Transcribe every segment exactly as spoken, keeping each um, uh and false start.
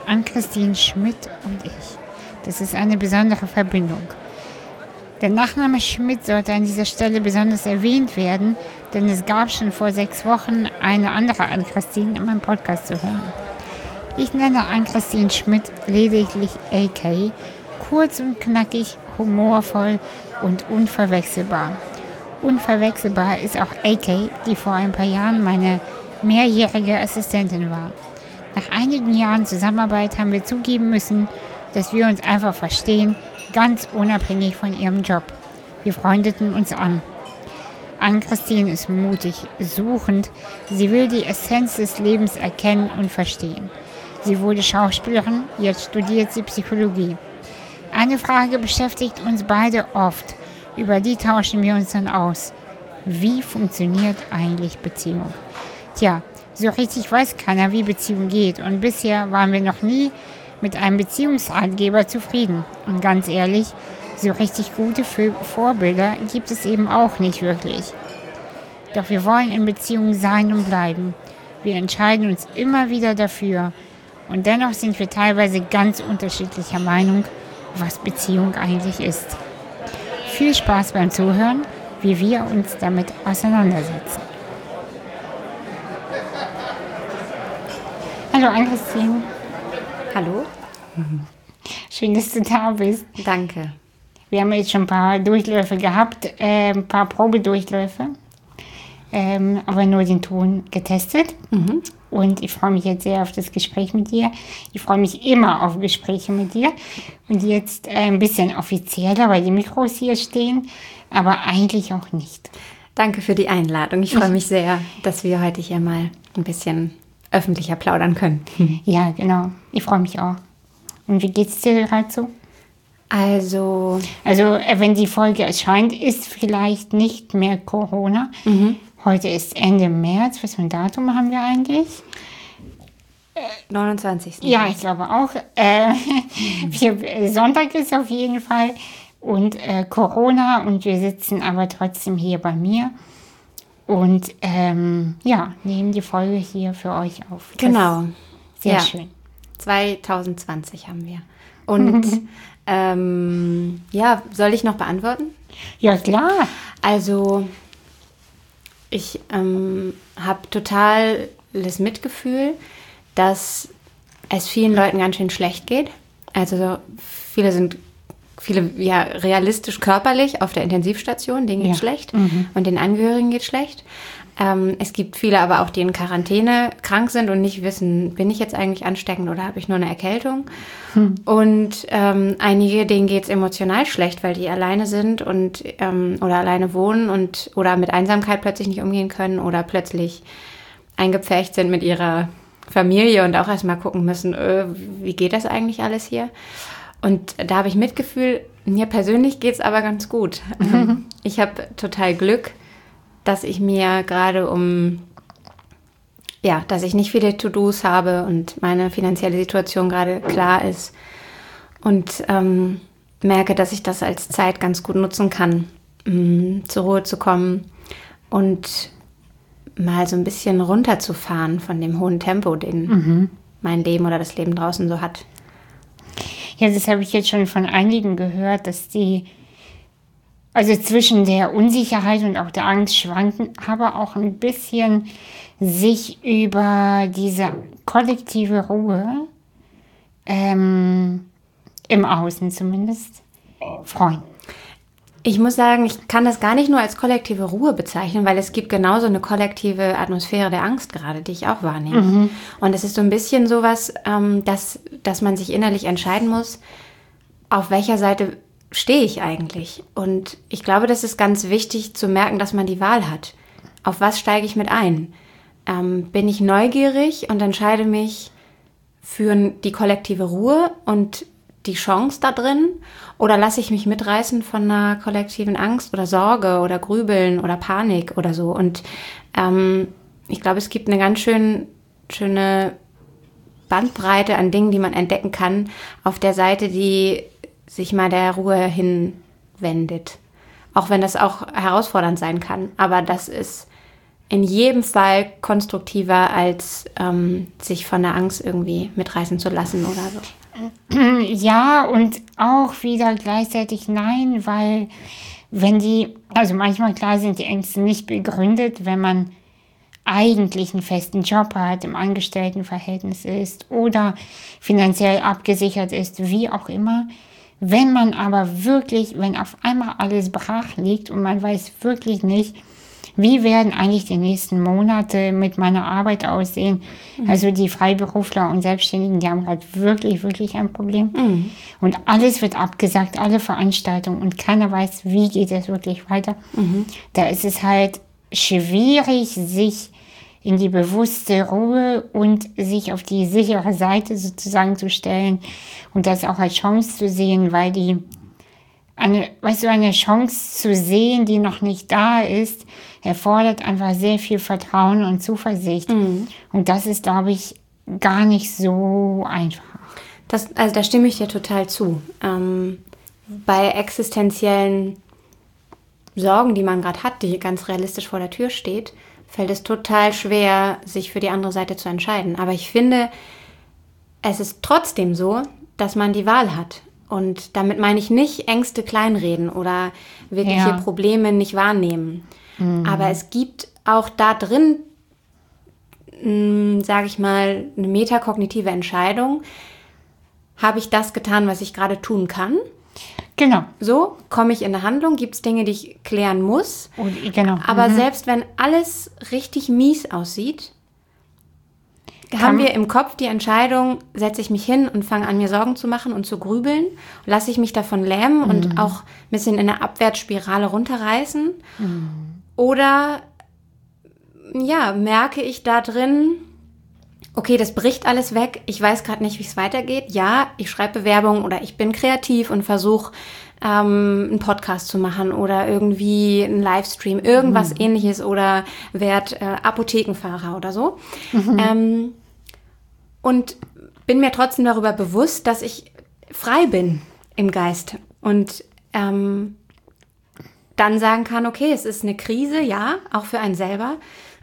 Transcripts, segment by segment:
Ann-Christine Schmidt und ich. Das ist eine besondere Verbindung. Der Nachname Schmidt sollte an dieser Stelle besonders erwähnt werden, denn es gab schon vor sechs Wochen eine andere Ann-Christine in meinem Podcast zu hören. Ich nenne Ann-Christine Schmidt lediglich A K, kurz und knackig, humorvoll und unverwechselbar. Unverwechselbar ist auch A K, die vor ein paar Jahren meine mehrjährige Assistentin war. Nach einigen Jahren Zusammenarbeit haben wir zugeben müssen, dass wir uns einfach verstehen, ganz unabhängig von ihrem Job. Wir freundeten uns an. Ann-Christine ist mutig, suchend. Sie will die Essenz des Lebens erkennen und verstehen. Sie wurde Schauspielerin, jetzt studiert sie Psychologie. Eine Frage beschäftigt uns beide oft. Über die tauschen wir uns dann aus. Wie funktioniert eigentlich Beziehung? Tja, so richtig weiß keiner, wie Beziehung geht. Und bisher waren wir noch nie mit einem Beziehungsratgeber zufrieden. Und ganz ehrlich, so richtig gute Vorbilder gibt es eben auch nicht wirklich. Doch wir wollen in Beziehungen sein und bleiben. Wir entscheiden uns immer wieder dafür. Und dennoch sind wir teilweise ganz unterschiedlicher Meinung, was Beziehung eigentlich ist. Viel Spaß beim Zuhören, wie wir uns damit auseinandersetzen. Hallo Ann-Christine. Hallo. Schön, dass du da bist. Danke. Wir haben jetzt schon ein paar Durchläufe gehabt, äh, ein paar Probedurchläufe, ähm, aber nur den Ton getestet. Mhm. Und ich freue mich jetzt sehr auf das Gespräch mit dir. Ich freue mich immer auf Gespräche mit dir. Und jetzt äh, ein bisschen offizieller, weil die Mikros hier stehen, aber eigentlich auch nicht. Danke für die Einladung. Ich freue mich sehr, dass wir heute hier mal ein bisschen öffentlicher plaudern können. Ja, genau. Ich freue mich auch. Und wie geht's dir gerade so? Also... Also, wenn die Folge erscheint, ist vielleicht nicht mehr Corona. Mhm. Heute ist Ende März. Was für ein Datum haben wir eigentlich? neunundzwanzigsten Ja, ich glaube auch. Äh, wir, Sonntag ist auf jeden Fall. Und äh, Corona. Und wir sitzen aber trotzdem hier bei mir. Und ähm, ja, nehmen die Folge hier für euch auf. Das genau. Sehr ja. schön. zwanzig zwanzig haben wir. Und ähm, ja, soll ich noch beantworten? Ja, klar. Also, ich ähm, habe totales Mitgefühl, dass es vielen Leuten ganz schön schlecht geht. Also, viele sind viele ja realistisch körperlich auf der Intensivstation, denen geht ja. schlecht Mhm. und den Angehörigen geht schlecht. Ähm, es gibt viele aber auch, die in Quarantäne krank sind und nicht wissen, bin ich jetzt eigentlich ansteckend oder habe ich nur eine Erkältung? Hm. Und ähm, einige, denen geht es emotional schlecht, weil die alleine sind und ähm, oder alleine wohnen und oder mit Einsamkeit plötzlich nicht umgehen können oder plötzlich eingepfercht sind mit ihrer Familie und auch erstmal gucken müssen, äh, wie geht das eigentlich alles hier? Und da habe ich Mitgefühl. Mir persönlich geht es aber ganz gut. Mhm. Ich habe total Glück, dass ich mir gerade um, ja, dass ich nicht viele To-Dos habe und meine finanzielle Situation gerade klar ist und ähm, merke, dass ich das als Zeit ganz gut nutzen kann, um zur Ruhe zu kommen und mal so ein bisschen runterzufahren von dem hohen Tempo, den mhm. mein Leben oder das Leben draußen so hat. Ja, das habe ich jetzt schon von einigen gehört, dass die also zwischen der Unsicherheit und auch der Angst schwanken, aber auch ein bisschen sich über diese kollektive Ruhe, ähm, im Außen zumindest, freuen. Ich muss sagen, ich kann das gar nicht nur als kollektive Ruhe bezeichnen, weil es gibt genauso eine kollektive Atmosphäre der Angst gerade, die ich auch wahrnehme. Mhm. Und es ist so ein bisschen sowas, ähm, dass, dass man sich innerlich entscheiden muss, auf welcher Seite stehe ich eigentlich. Und ich glaube, das ist ganz wichtig zu merken, dass man die Wahl hat. Auf was steige ich mit ein? Ähm, bin ich neugierig und entscheide mich für die kollektive Ruhe und die Chance da drin? Oder lasse ich mich mitreißen von einer kollektiven Angst oder Sorge oder Grübeln oder Panik oder so? Und ähm, ich glaube, es gibt eine ganz schön, schöne Bandbreite an Dingen, die man entdecken kann, auf der Seite, die sich mal der Ruhe hinwendet. Auch wenn das auch herausfordernd sein kann. Aber das ist in jedem Fall konstruktiver, als ähm, sich von der Angst irgendwie mitreißen zu lassen oder so. Ja, und auch wieder gleichzeitig nein, weil wenn die, also manchmal klar sind die Ängste nicht begründet, wenn man eigentlich einen festen Job hat, im Angestelltenverhältnis ist oder finanziell abgesichert ist, wie auch immer. Wenn man aber wirklich, wenn auf einmal alles brach liegt und man weiß wirklich nicht, wie werden eigentlich die nächsten Monate mit meiner Arbeit aussehen? Mhm. Also die Freiberufler und Selbstständigen, die haben gerade wirklich, wirklich ein Problem. Mhm. Und alles wird abgesagt, alle Veranstaltungen und keiner weiß, wie geht es wirklich weiter. Mhm. Da ist es halt schwierig, sich in die bewusste Ruhe und sich auf die sichere Seite sozusagen zu stellen und das auch als Chance zu sehen, weil die eine, weißt du, eine Chance zu sehen, die noch nicht da ist, erfordert einfach sehr viel Vertrauen und Zuversicht. Mhm. Und das ist, glaube ich, gar nicht so einfach. Das, also da stimme ich dir total zu. Ähm, bei existenziellen Sorgen, die man gerade hat, die ganz realistisch vor der Tür steht, fällt es total schwer, sich für die andere Seite zu entscheiden. Aber ich finde, es ist trotzdem so, dass man die Wahl hat. Und damit meine ich nicht Ängste kleinreden oder wirkliche ja. Probleme nicht wahrnehmen. Mhm. Aber es gibt auch da drin, sage ich mal, eine metakognitive Entscheidung. Habe ich das getan, was ich gerade tun kann? Genau. So, komme ich in eine Handlung, gibt es Dinge, die ich klären muss. Und, genau. Aber mhm. selbst wenn alles richtig mies aussieht, haben wir im Kopf die Entscheidung, setze ich mich hin und fange an, mir Sorgen zu machen und zu grübeln, lasse ich mich davon lähmen mhm. und auch ein bisschen in eine Abwärtsspirale runterreißen. Mhm. Oder ja, merke ich da drin, okay, das bricht alles weg, ich weiß gerade nicht, wie es weitergeht. Ja, ich schreibe Bewerbungen oder ich bin kreativ und versuche, ähm, einen Podcast zu machen oder irgendwie einen Livestream, irgendwas mhm. Ähnliches oder werd äh, Apothekenfahrer oder so. Mhm. Ähm, und bin mir trotzdem darüber bewusst, dass ich frei bin im Geist und ähm, dann sagen kann, okay, es ist eine Krise, ja, auch für einen selber.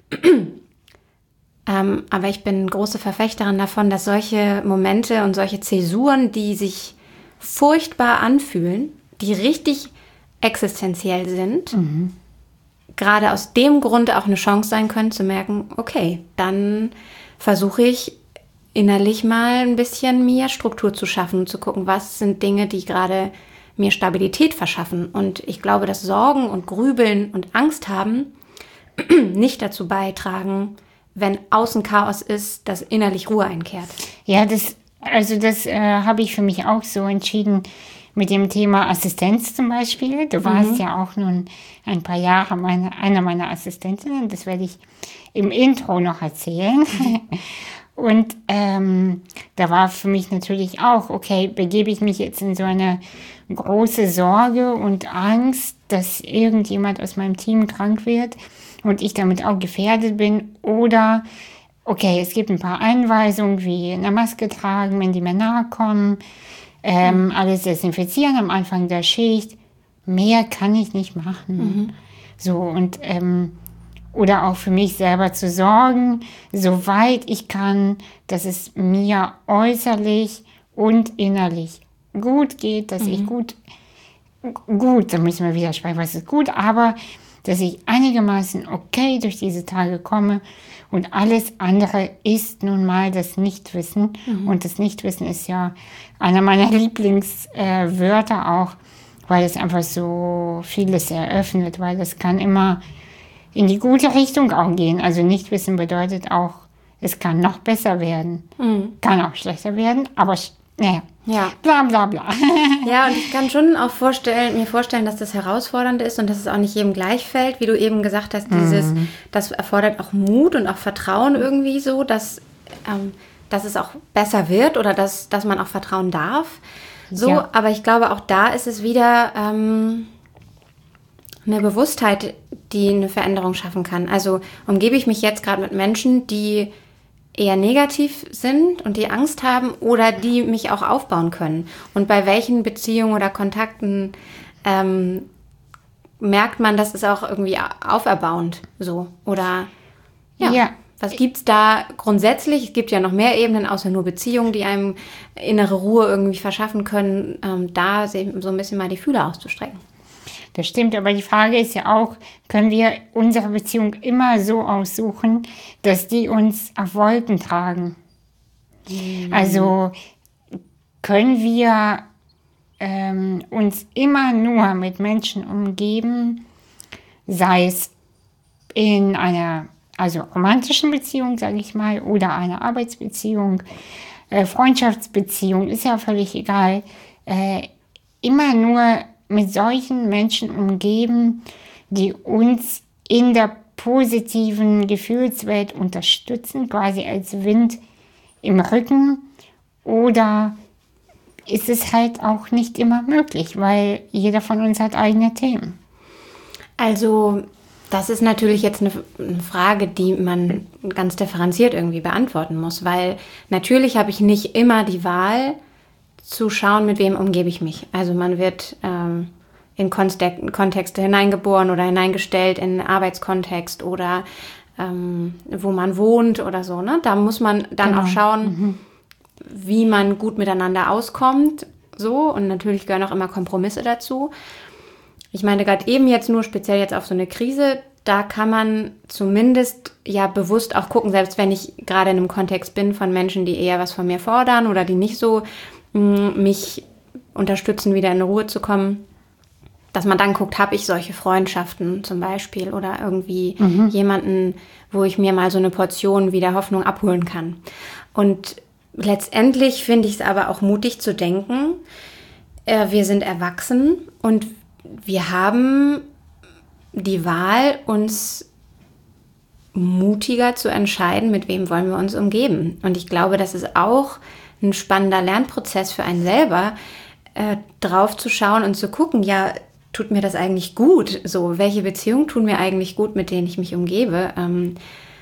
ähm, aber ich bin große Verfechterin davon, dass solche Momente und solche Zäsuren, die sich furchtbar anfühlen, die richtig existenziell sind, mhm. gerade aus dem Grund auch eine Chance sein können, zu merken, okay, dann versuche ich innerlich mal ein bisschen mir Struktur zu schaffen und zu gucken, was sind Dinge, die gerade mir Stabilität verschaffen. Und ich glaube, dass Sorgen und Grübeln und Angst haben nicht dazu beitragen, wenn außen Chaos ist, dass innerlich Ruhe einkehrt. Ja, das, also das äh, habe ich für mich auch so entschieden mit dem Thema Assistenz zum Beispiel. Du warst mhm. ja auch nun ein paar Jahre meine, einer meiner Assistentinnen. Das werde ich im Intro noch erzählen. Und ähm, da war für mich natürlich auch, okay, begebe ich mich jetzt in so eine große Sorge und Angst, dass irgendjemand aus meinem Team krank wird und ich damit auch gefährdet bin. Oder, okay, es gibt ein paar Einweisungen wie eine Maske tragen, wenn die mir nahe kommen, ähm, mhm. alles desinfizieren am Anfang der Schicht. Mehr kann ich nicht machen. Mhm. So, und ähm, oder auch für mich selber zu sorgen, soweit ich kann, dass es mir äußerlich und innerlich gut geht, dass mhm. ich gut, gut, da müssen wir widersprechen, was ist gut, aber dass ich einigermaßen okay durch diese Tage komme und alles andere ist nun mal das Nichtwissen mhm. und das Nichtwissen ist ja einer meiner Lieblingswörter äh, auch, weil es einfach so vieles eröffnet, weil das kann immer in die gute Richtung auch gehen. Also Nichtwissen bedeutet auch, es kann noch besser werden. Mhm. Kann auch schlechter werden, aber naja, ja. bla bla bla. Ja, und ich kann schon auch vorstellen, mir vorstellen, dass das herausfordernd ist und dass es auch nicht jedem gleich fällt, wie du eben gesagt hast, dieses, mhm. das erfordert auch Mut und auch Vertrauen irgendwie so, dass, ähm, dass es auch besser wird oder dass, dass man auch vertrauen darf. So, ja. Aber ich glaube, auch da ist es wieder ähm, eine Bewusstheit, die eine Veränderung schaffen kann. Also umgebe ich mich jetzt gerade mit Menschen, die eher negativ sind und die Angst haben oder die mich auch aufbauen können. Und bei welchen Beziehungen oder Kontakten ähm, merkt man, das ist auch irgendwie auferbauend so oder Ja. Ja. Was gibt es da grundsätzlich? Es gibt ja noch mehr Ebenen, außer nur Beziehungen, die einem innere Ruhe irgendwie verschaffen können, ähm, da so ein bisschen mal die Fühler auszustrecken. Das stimmt, aber die Frage ist ja auch, können wir unsere Beziehung immer so aussuchen, dass die uns auf Wolken tragen? Mhm. Also können wir ähm, uns immer nur mit Menschen umgeben, sei es in einer also romantischen Beziehung, sage ich mal, oder einer Arbeitsbeziehung, äh, Freundschaftsbeziehung, ist ja völlig egal, äh, immer nur mit solchen Menschen umgeben, die uns in der positiven Gefühlswelt unterstützen, quasi als Wind im Rücken, oder ist es halt auch nicht immer möglich, weil jeder von uns hat eigene Themen. Also das ist natürlich jetzt eine, eine Frage, die man ganz differenziert irgendwie beantworten muss, weil natürlich habe ich nicht immer die Wahl zu schauen, mit wem umgebe ich mich. Also man wird ähm, in Kontek- Kontexte hineingeboren oder hineingestellt, in einen Arbeitskontext oder ähm, wo man wohnt oder so. Ne? Da muss man dann genau. auch schauen, mhm. wie man gut miteinander auskommt. So, und natürlich gehören auch immer Kompromisse dazu. Ich meine, gerade eben jetzt nur speziell jetzt auf so eine Krise, da kann man zumindest ja bewusst auch gucken, selbst wenn ich gerade in einem Kontext bin von Menschen, die eher was von mir fordern oder die nicht so mh, mich unterstützen, wieder in Ruhe zu kommen, dass man dann guckt, habe ich solche Freundschaften zum Beispiel oder irgendwie mhm. jemanden, wo ich mir mal so eine Portion wieder Hoffnung abholen kann. Und letztendlich finde ich es aber auch mutig zu denken, äh, wir sind erwachsen und wir haben die Wahl, uns mutiger zu entscheiden, mit wem wollen wir uns umgeben. Und ich glaube, das ist auch ein spannender Lernprozess für einen selber, äh, drauf zu schauen und zu gucken, ja, tut mir das eigentlich gut? So, welche Beziehungen tun mir eigentlich gut, mit denen ich mich umgebe? Ähm,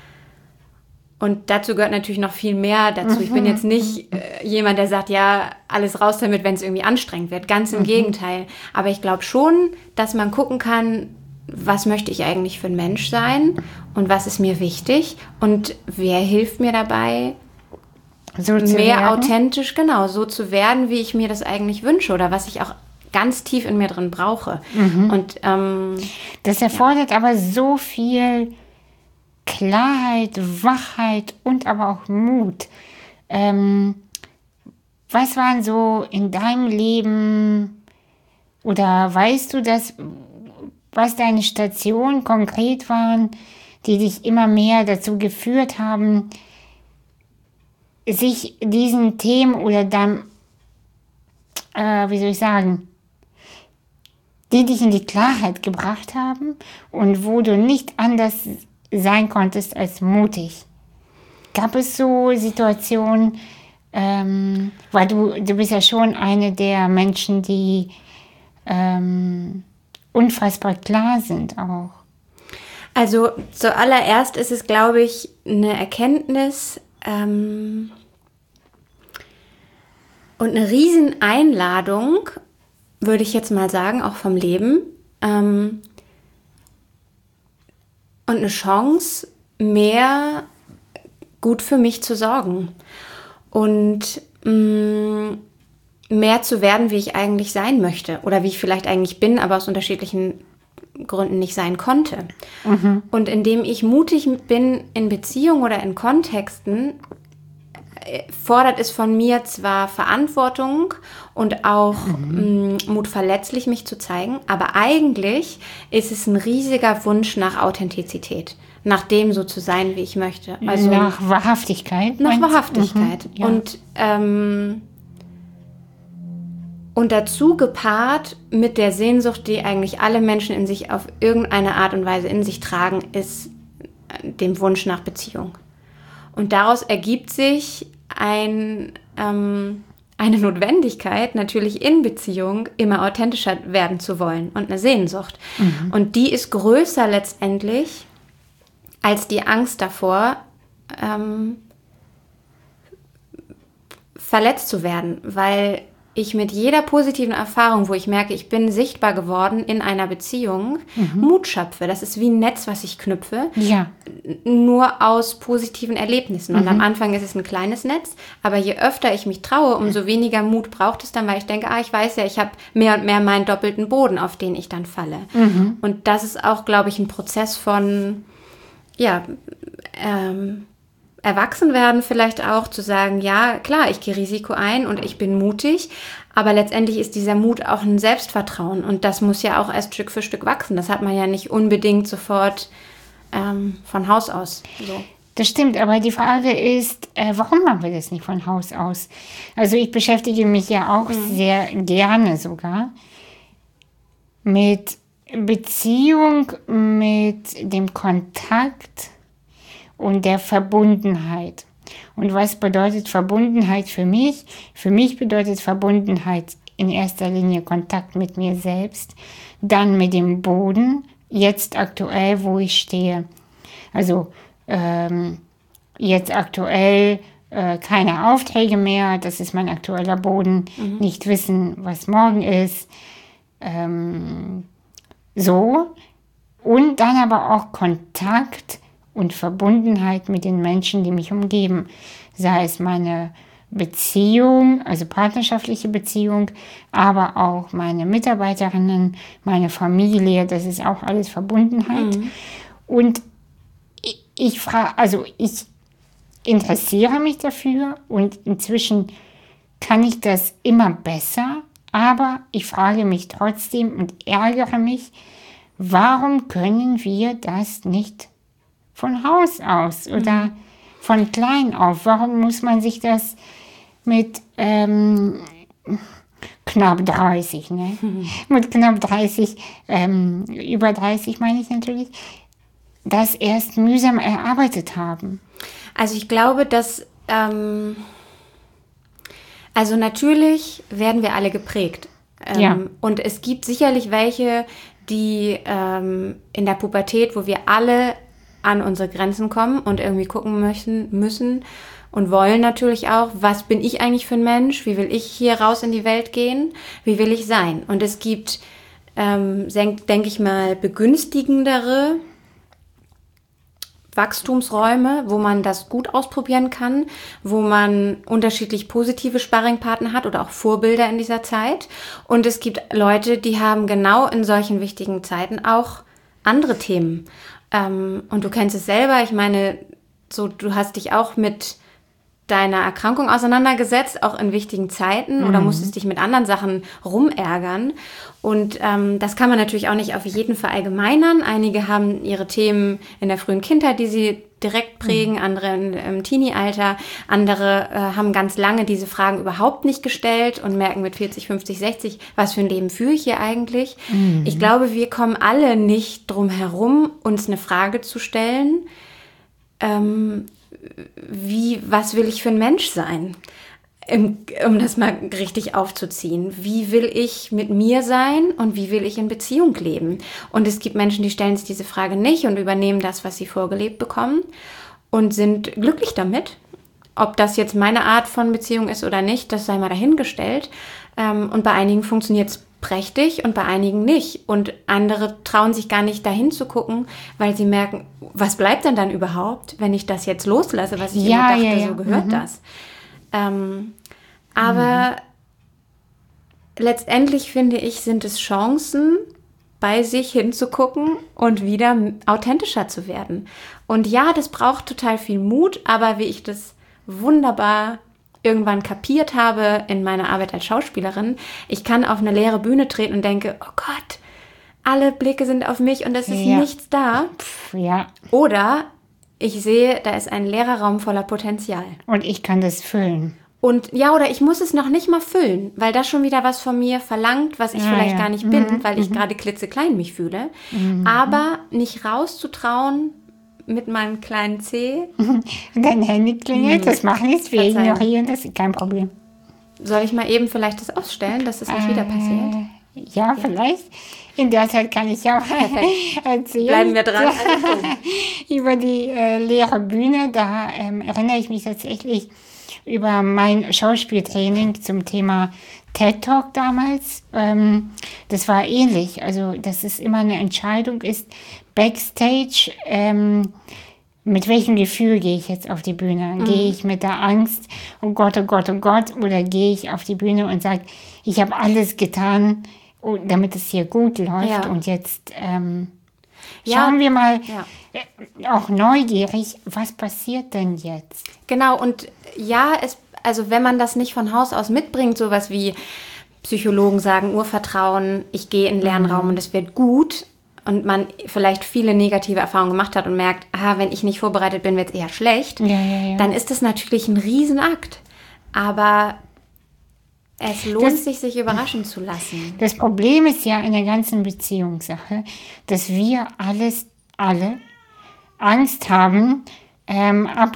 Und dazu gehört natürlich noch viel mehr dazu. Ich bin jetzt nicht äh, jemand, der sagt, ja, alles raus damit, wenn es irgendwie anstrengend wird. Ganz im mhm. Gegenteil. Aber ich glaube schon, dass man gucken kann, was möchte ich eigentlich für ein Mensch sein und was ist mir wichtig und wer hilft mir dabei, so mehr werden. Authentisch, genau, so zu werden, wie ich mir das eigentlich wünsche oder was ich auch ganz tief in mir drin brauche. Mhm. Und ähm, das erfordert ja. aber so viel Klarheit, Wachheit und aber auch Mut. Ähm, was waren so in deinem Leben oder weißt du das, was deine Stationen konkret waren, die dich immer mehr dazu geführt haben, sich diesen Themen oder dann, äh, wie soll ich sagen, die dich in die Klarheit gebracht haben und wo du nicht anders sein konntest als mutig. Gab es so Situationen, ähm, weil du, du bist ja schon eine der Menschen, die ähm, unfassbar klar sind auch. Also zuallererst ist es, glaube ich, eine Erkenntnis ähm, und eine Rieseneinladung, würde ich jetzt mal sagen, auch vom Leben, ähm, und eine Chance, mehr gut für mich zu sorgen und mh, mehr zu werden, wie ich eigentlich sein möchte oder wie ich vielleicht eigentlich bin, aber aus unterschiedlichen Gründen nicht sein konnte. Mhm. Und indem ich mutig bin in Beziehungen oder in Kontexten, fordert es von mir zwar Verantwortung und auch mhm. mh, Mut, verletzlich mich zu zeigen, aber eigentlich ist es ein riesiger Wunsch nach Authentizität, nach dem so zu sein, wie ich möchte. Also nach Wahrhaftigkeit. Nach Wahrhaftigkeit. Mhm, ja. Und, ähm, und dazu gepaart mit der Sehnsucht, die eigentlich alle Menschen in sich auf irgendeine Art und Weise in sich tragen, ist dem Wunsch nach Beziehung. Und daraus ergibt sich ein, ähm, eine Notwendigkeit, natürlich in Beziehung immer authentischer werden zu wollen und eine Sehnsucht. Mhm. Und die ist größer letztendlich als die Angst davor, ähm, verletzt zu werden. Weil ich mit jeder positiven Erfahrung, wo ich merke, ich bin sichtbar geworden in einer Beziehung, mhm. Mut schöpfe. Das ist wie ein Netz, was ich knüpfe, ja. nur aus positiven Erlebnissen. Und mhm. am Anfang ist es ein kleines Netz, aber je öfter ich mich traue, umso weniger Mut braucht es dann, weil ich denke, ah, ich weiß ja, ich habe mehr und mehr meinen doppelten Boden, auf den ich dann falle. Mhm. Und das ist auch, glaube ich, ein Prozess von, ja, ähm, erwachsen werden vielleicht auch, zu sagen, ja, klar, ich gehe Risiko ein und ich bin mutig, aber letztendlich ist dieser Mut auch ein Selbstvertrauen und das muss ja auch erst Stück für Stück wachsen. Das hat man ja nicht unbedingt sofort ähm, von Haus aus. So. Das stimmt, aber die Frage ist, äh, warum machen wir das nicht von Haus aus? Also ich beschäftige mich ja auch mhm. sehr gerne sogar mit Beziehung, mit dem Kontakt und der Verbundenheit. Und was bedeutet Verbundenheit für mich? Für mich bedeutet Verbundenheit in erster Linie Kontakt mit mir selbst, dann mit dem Boden, jetzt aktuell, wo ich stehe. Also ähm, jetzt aktuell äh, keine Aufträge mehr, das ist mein aktueller Boden, mhm. nicht wissen, was morgen ist. Ähm, so. Und dann aber auch Kontakt und Verbundenheit mit den Menschen, die mich umgeben. Sei es meine Beziehung, also partnerschaftliche Beziehung, aber auch meine Mitarbeiterinnen, meine Familie, das ist auch alles Verbundenheit. Mhm. Und ich, ich frage, also ich interessiere mich dafür und inzwischen kann ich das immer besser, aber ich frage mich trotzdem und ärgere mich, warum können wir das nicht von Haus aus oder mhm. von klein auf? Warum muss man sich das mit ähm, knapp dreißig, ne? Mhm. mit knapp dreißig, ähm, über dreißig meine ich natürlich, das erst mühsam erarbeitet haben? Also ich glaube, dass, ähm, also natürlich werden wir alle geprägt. Ähm, ja. Und es gibt sicherlich welche, die ähm, in der Pubertät, wo wir alle an unsere Grenzen kommen und irgendwie gucken möchten, müssen und wollen natürlich auch, was bin ich eigentlich für ein Mensch, wie will ich hier raus in die Welt gehen, wie will ich sein. Und es gibt, ähm, denke ich mal, begünstigendere Wachstumsräume, wo man das gut ausprobieren kann, wo man unterschiedlich positive Sparringpartner hat oder auch Vorbilder in dieser Zeit. Und es gibt Leute, die haben genau in solchen wichtigen Zeiten auch andere Themen. Ähm, und du kennst es selber, ich meine, so du hast dich auch mit deiner Erkrankung auseinandergesetzt, auch in wichtigen Zeiten, mhm. oder musstest dich mit anderen Sachen rumärgern. Und ähm, das kann man natürlich auch nicht auf jeden verallgemeinern. Einige haben ihre Themen in der frühen Kindheit, die sie direkt prägen, mhm. andere im, im Teenie-Alter, andere äh, haben ganz lange diese Fragen überhaupt nicht gestellt und merken mit vierzig, fünfzig, sechzig, was für ein Leben führe ich hier eigentlich? Mhm. Ich glaube, wir kommen alle nicht drum herum, uns eine Frage zu stellen, ähm, wie, was will ich für ein Mensch sein? Um, um das mal richtig aufzuziehen. Wie will ich mit mir sein und wie will ich in Beziehung leben? Und es gibt Menschen, die stellen sich diese Frage nicht und übernehmen das, was sie vorgelebt bekommen und sind glücklich damit. Ob das jetzt meine Art von Beziehung ist oder nicht, das sei mal dahingestellt. Und bei einigen funktioniert es prächtig und bei einigen nicht. Und andere trauen sich gar nicht dahin zu gucken, weil sie merken, was bleibt denn dann überhaupt, wenn ich das jetzt loslasse, was ich ja, immer dachte, ja, ja. so gehört mhm. das. Ähm, aber mhm. letztendlich finde ich, sind es Chancen, bei sich hinzugucken und wieder authentischer zu werden. Und ja, das braucht total viel Mut, aber wie ich das wunderbar irgendwann kapiert habe in meiner Arbeit als Schauspielerin, ich kann auf eine leere Bühne treten und denke, oh Gott, alle Blicke sind auf mich und es ist ja. nichts da. Pff, ja. Oder ich sehe, da ist ein leerer Raum voller Potenzial. Und ich kann das füllen. Und ja, oder ich muss es noch nicht mal füllen, weil das schon wieder was von mir verlangt, was ich ja, vielleicht ja. gar nicht bin, mhm. weil ich mhm. gerade klitzeklein mich fühle. Mhm. Aber nicht rauszutrauen mit meinem kleinen Zeh. Dein Handy klingelt, mhm. das machen jetzt wir Verzeihen. ignorieren, das ist kein Problem. Soll ich mal eben vielleicht das ausstellen, dass es nicht äh, wieder passiert? Ja, vielleicht. In der Zeit kann ich auch erzählen. Bleiben wir dran. Über die äh, leere Bühne. Da ähm, erinnere ich mich tatsächlich über mein Schauspieltraining zum Thema TED Talk damals. Ähm, das war ähnlich. Also, dass es immer eine Entscheidung ist, Backstage, ähm, mit welchem Gefühl gehe ich jetzt auf die Bühne? Mhm. Gehe ich mit der Angst, oh Gott, oh Gott, oh Gott, oder gehe ich auf die Bühne und sage, ich habe alles getan, damit es hier gut läuft, ja. Und jetzt ähm, ja. schauen wir mal, ja. äh, auch neugierig, was passiert denn jetzt? Genau, und ja, es, also wenn man das nicht von Haus aus mitbringt, sowas wie Psychologen sagen, Urvertrauen, ich gehe in den Lernraum mhm. und es wird gut, und man vielleicht viele negative Erfahrungen gemacht hat und merkt, ah, wenn ich nicht vorbereitet bin, wird es eher schlecht, ja, ja, ja. dann ist das natürlich ein Riesenakt. Aber es lohnt das, sich, sich überraschen zu lassen. Das Problem ist ja in der ganzen Beziehungssache, dass wir alles, alle Angst haben, ähm, ab,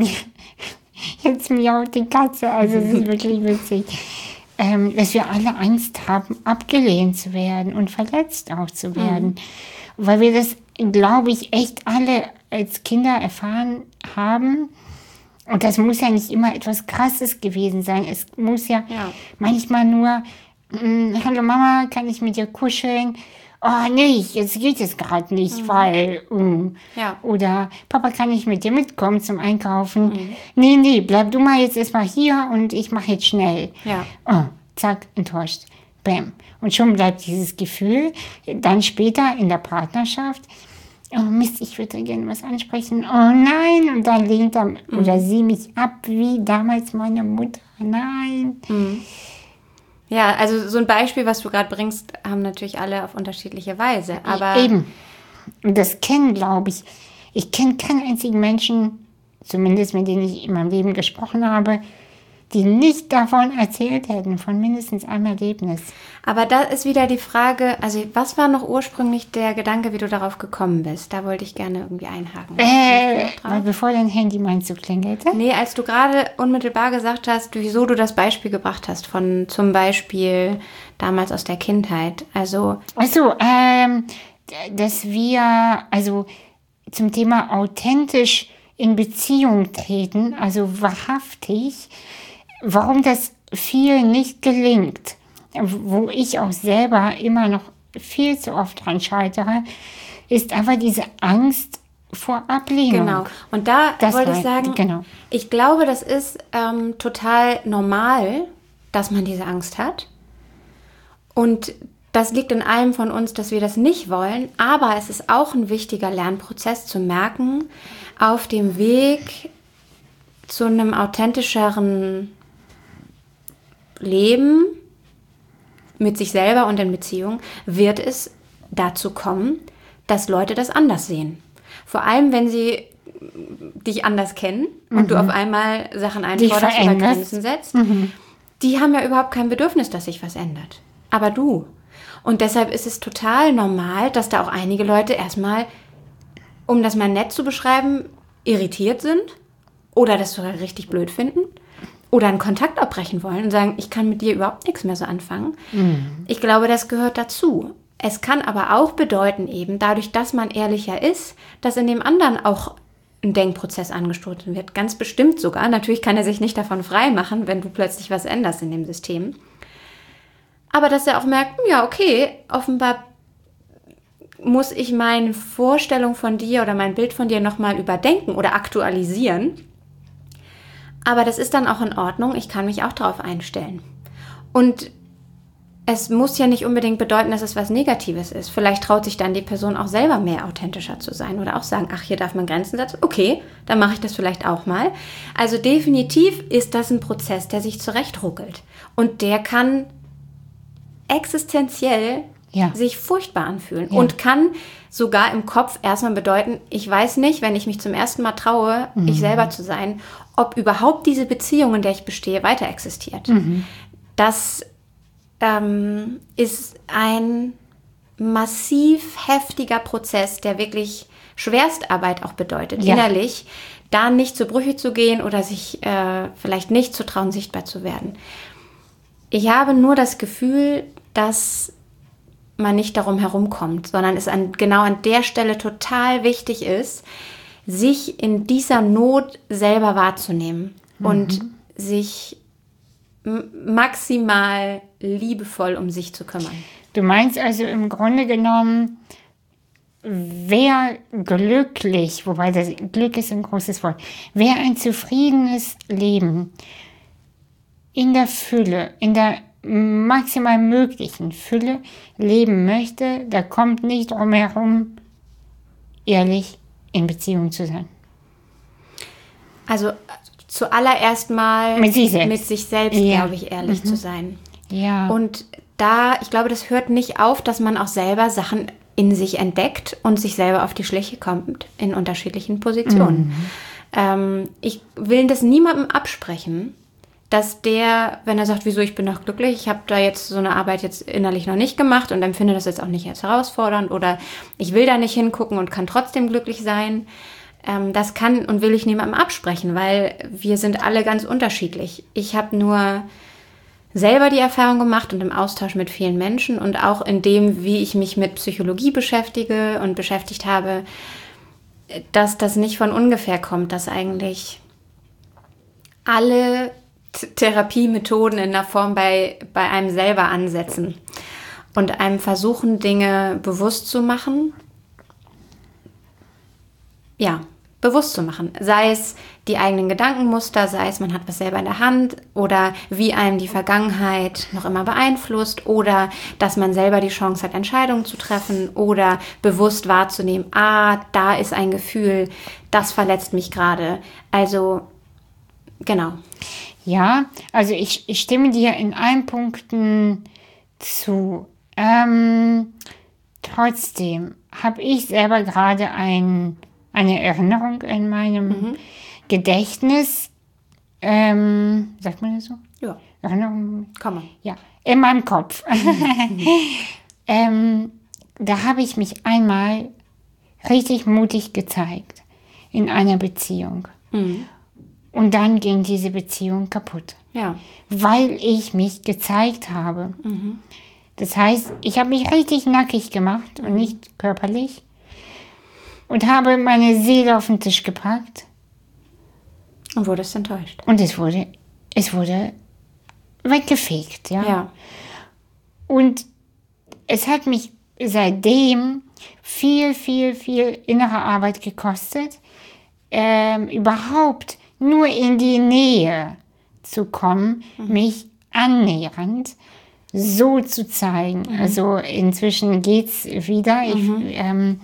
jetzt miaut die Katze, also es ist wirklich witzig, ähm, dass wir alle Angst haben, abgelehnt zu werden und verletzt auch zu werden. Mhm. Weil wir das, glaube ich, echt alle als Kinder erfahren haben. Und das muss ja nicht immer etwas Krasses gewesen sein. Es muss ja, ja. manchmal nur, hallo Mama, kann ich mit dir kuscheln? Oh, nee, jetzt geht es gerade nicht, mhm. weil, um. Ja. Oder Papa, kann ich mit dir mitkommen zum Einkaufen? Mhm. Nee, nee, bleib du mal jetzt erstmal hier und ich mache jetzt schnell. Ja. Oh, zack, enttäuscht. Bam. Und schon bleibt dieses Gefühl, dann später in der Partnerschaft, oh Mist, ich würde gerne was ansprechen, oh nein, und dann lehnt er mhm. oder sie mich ab, wie damals meine Mutter, nein. Mhm. Ja, also so ein Beispiel, was du gerade bringst, haben natürlich alle auf unterschiedliche Weise, aber... Eben, und das kennen, glaube ich, ich kenne keinen einzigen Menschen, zumindest mit denen ich in meinem Leben gesprochen habe, die nicht davon erzählt hätten, von mindestens einem Erlebnis. Aber da ist wieder die Frage, also was war noch ursprünglich der Gedanke, wie du darauf gekommen bist? Da wollte ich gerne irgendwie einhaken. Äh, weil bevor dein Handy meinst du klingelte? Nee, als du gerade unmittelbar gesagt hast, wieso du das Beispiel gebracht hast, von zum Beispiel damals aus der Kindheit. Also Achso, ähm, dass wir, also zum Thema authentisch in Beziehung treten, also wahrhaftig, warum das viel nicht gelingt, wo ich auch selber immer noch viel zu oft dran scheitere, ist einfach diese Angst vor Ablehnung. Genau, und da das wollte ich sagen, genau. ich glaube, das ist ähm, total normal, dass man diese Angst hat. Und das liegt in allem von uns, dass wir das nicht wollen, aber es ist auch ein wichtiger Lernprozess zu merken, auf dem Weg zu einem authentischeren Leben mit sich selber und in Beziehung wird es dazu kommen, dass Leute das anders sehen. Vor allem, wenn sie dich anders kennen und mhm. du auf einmal Sachen einforderst oder Grenzen setzt. Mhm. Die haben ja überhaupt kein Bedürfnis, dass sich was ändert. Aber du. Und deshalb ist es total normal, dass da auch einige Leute erstmal, um das mal nett zu beschreiben, irritiert sind oder das sogar richtig blöd finden. Oder einen Kontakt abbrechen wollen und sagen, ich kann mit dir überhaupt nichts mehr so anfangen. Mhm. Ich glaube, das gehört dazu. Es kann aber auch bedeuten eben, dadurch, dass man ehrlicher ist, dass in dem anderen auch ein Denkprozess angestoßen wird. Ganz bestimmt sogar. Natürlich kann er sich nicht davon frei machen, wenn du plötzlich was änderst in dem System. Aber dass er auch merkt, ja, okay, offenbar muss ich meine Vorstellung von dir oder mein Bild von dir nochmal überdenken oder aktualisieren. Aber das ist dann auch in Ordnung. Ich kann mich auch darauf einstellen. Und es muss ja nicht unbedingt bedeuten, dass es was Negatives ist. Vielleicht traut sich dann die Person auch selber mehr authentischer zu sein oder auch sagen, ach, hier darf man Grenzen setzen. Okay, dann mache ich das vielleicht auch mal. Also definitiv ist das ein Prozess, der sich zurechtruckelt. Und der kann existenziell ja. sich furchtbar anfühlen. Ja. Und kann sogar im Kopf erstmal bedeuten, ich weiß nicht, wenn ich mich zum ersten Mal traue, mhm. ich selber zu sein, ob überhaupt diese Beziehung, in der ich bestehe, weiter existiert. Mhm. Das ähm, ist ein massiv heftiger Prozess, der wirklich Schwerstarbeit auch bedeutet, ja. innerlich, da nicht zu Brüche zu gehen oder sich äh, vielleicht nicht zu trauen, sichtbar zu werden. Ich habe nur das Gefühl, dass man nicht darum herumkommt, sondern es an, genau an der Stelle total wichtig ist, sich in dieser Not selber wahrzunehmen mhm. und sich m- maximal liebevoll um sich zu kümmern. Du meinst also im Grunde genommen, wer glücklich, wobei das Glück ist ein großes Wort, wer ein zufriedenes Leben in der Fülle, in der maximal möglichen Fülle leben möchte, da kommt nicht drum herum, ehrlich in Beziehung zu sein. Also zuallererst mal mit sich selbst, mit sich selbst ja. glaube ich, ehrlich mhm. zu sein. Ja. Und da, ich glaube, das hört nicht auf, dass man auch selber Sachen in sich entdeckt und sich selber auf die Schliche kommt in unterschiedlichen Positionen. Mhm. Ähm, ich will das niemandem absprechen, dass der, wenn er sagt, wieso, ich bin doch glücklich, ich habe da jetzt so eine Arbeit jetzt innerlich noch nicht gemacht und empfinde das jetzt auch nicht als herausfordernd oder ich will da nicht hingucken und kann trotzdem glücklich sein. Ähm, das kann und will ich niemandem absprechen, weil wir sind alle ganz unterschiedlich. Ich habe nur selber die Erfahrung gemacht und im Austausch mit vielen Menschen und auch in dem, wie ich mich mit Psychologie beschäftige und beschäftigt habe, dass das nicht von ungefähr kommt, dass eigentlich alle Therapiemethoden in der Form bei, bei einem selber ansetzen und einem versuchen, Dinge bewusst zu machen. Ja, bewusst zu machen. Sei es die eigenen Gedankenmuster, sei es man hat was selber in der Hand oder wie einem die Vergangenheit noch immer beeinflusst oder dass man selber die Chance hat, Entscheidungen zu treffen oder bewusst wahrzunehmen, ah, da ist ein Gefühl, das verletzt mich gerade. Also, genau. Ja, also ich, ich stimme dir in allen Punkten zu. Ähm, trotzdem habe ich selber gerade ein, eine Erinnerung in meinem mhm. Gedächtnis. Ähm, sagt man das so? Ja. Erinnerung? Kann man. Ja, in meinem Kopf. Mhm. ähm, da habe ich mich einmal richtig mutig gezeigt in einer Beziehung. Mhm. Und dann ging diese Beziehung kaputt, ja. weil ich mich gezeigt habe. Mhm. Das heißt, ich habe mich richtig nackig gemacht und nicht körperlich und habe meine Seele auf den Tisch gepackt. Und wurdest enttäuscht. Und es wurde, es wurde weggefegt. Ja? Ja. Und es hat mich seitdem viel, viel, viel innere Arbeit gekostet, ähm, überhaupt nur in die Nähe zu kommen, mhm. mich annähernd so zu zeigen. Mhm. Also inzwischen geht's wieder. Mhm. Ich, ähm,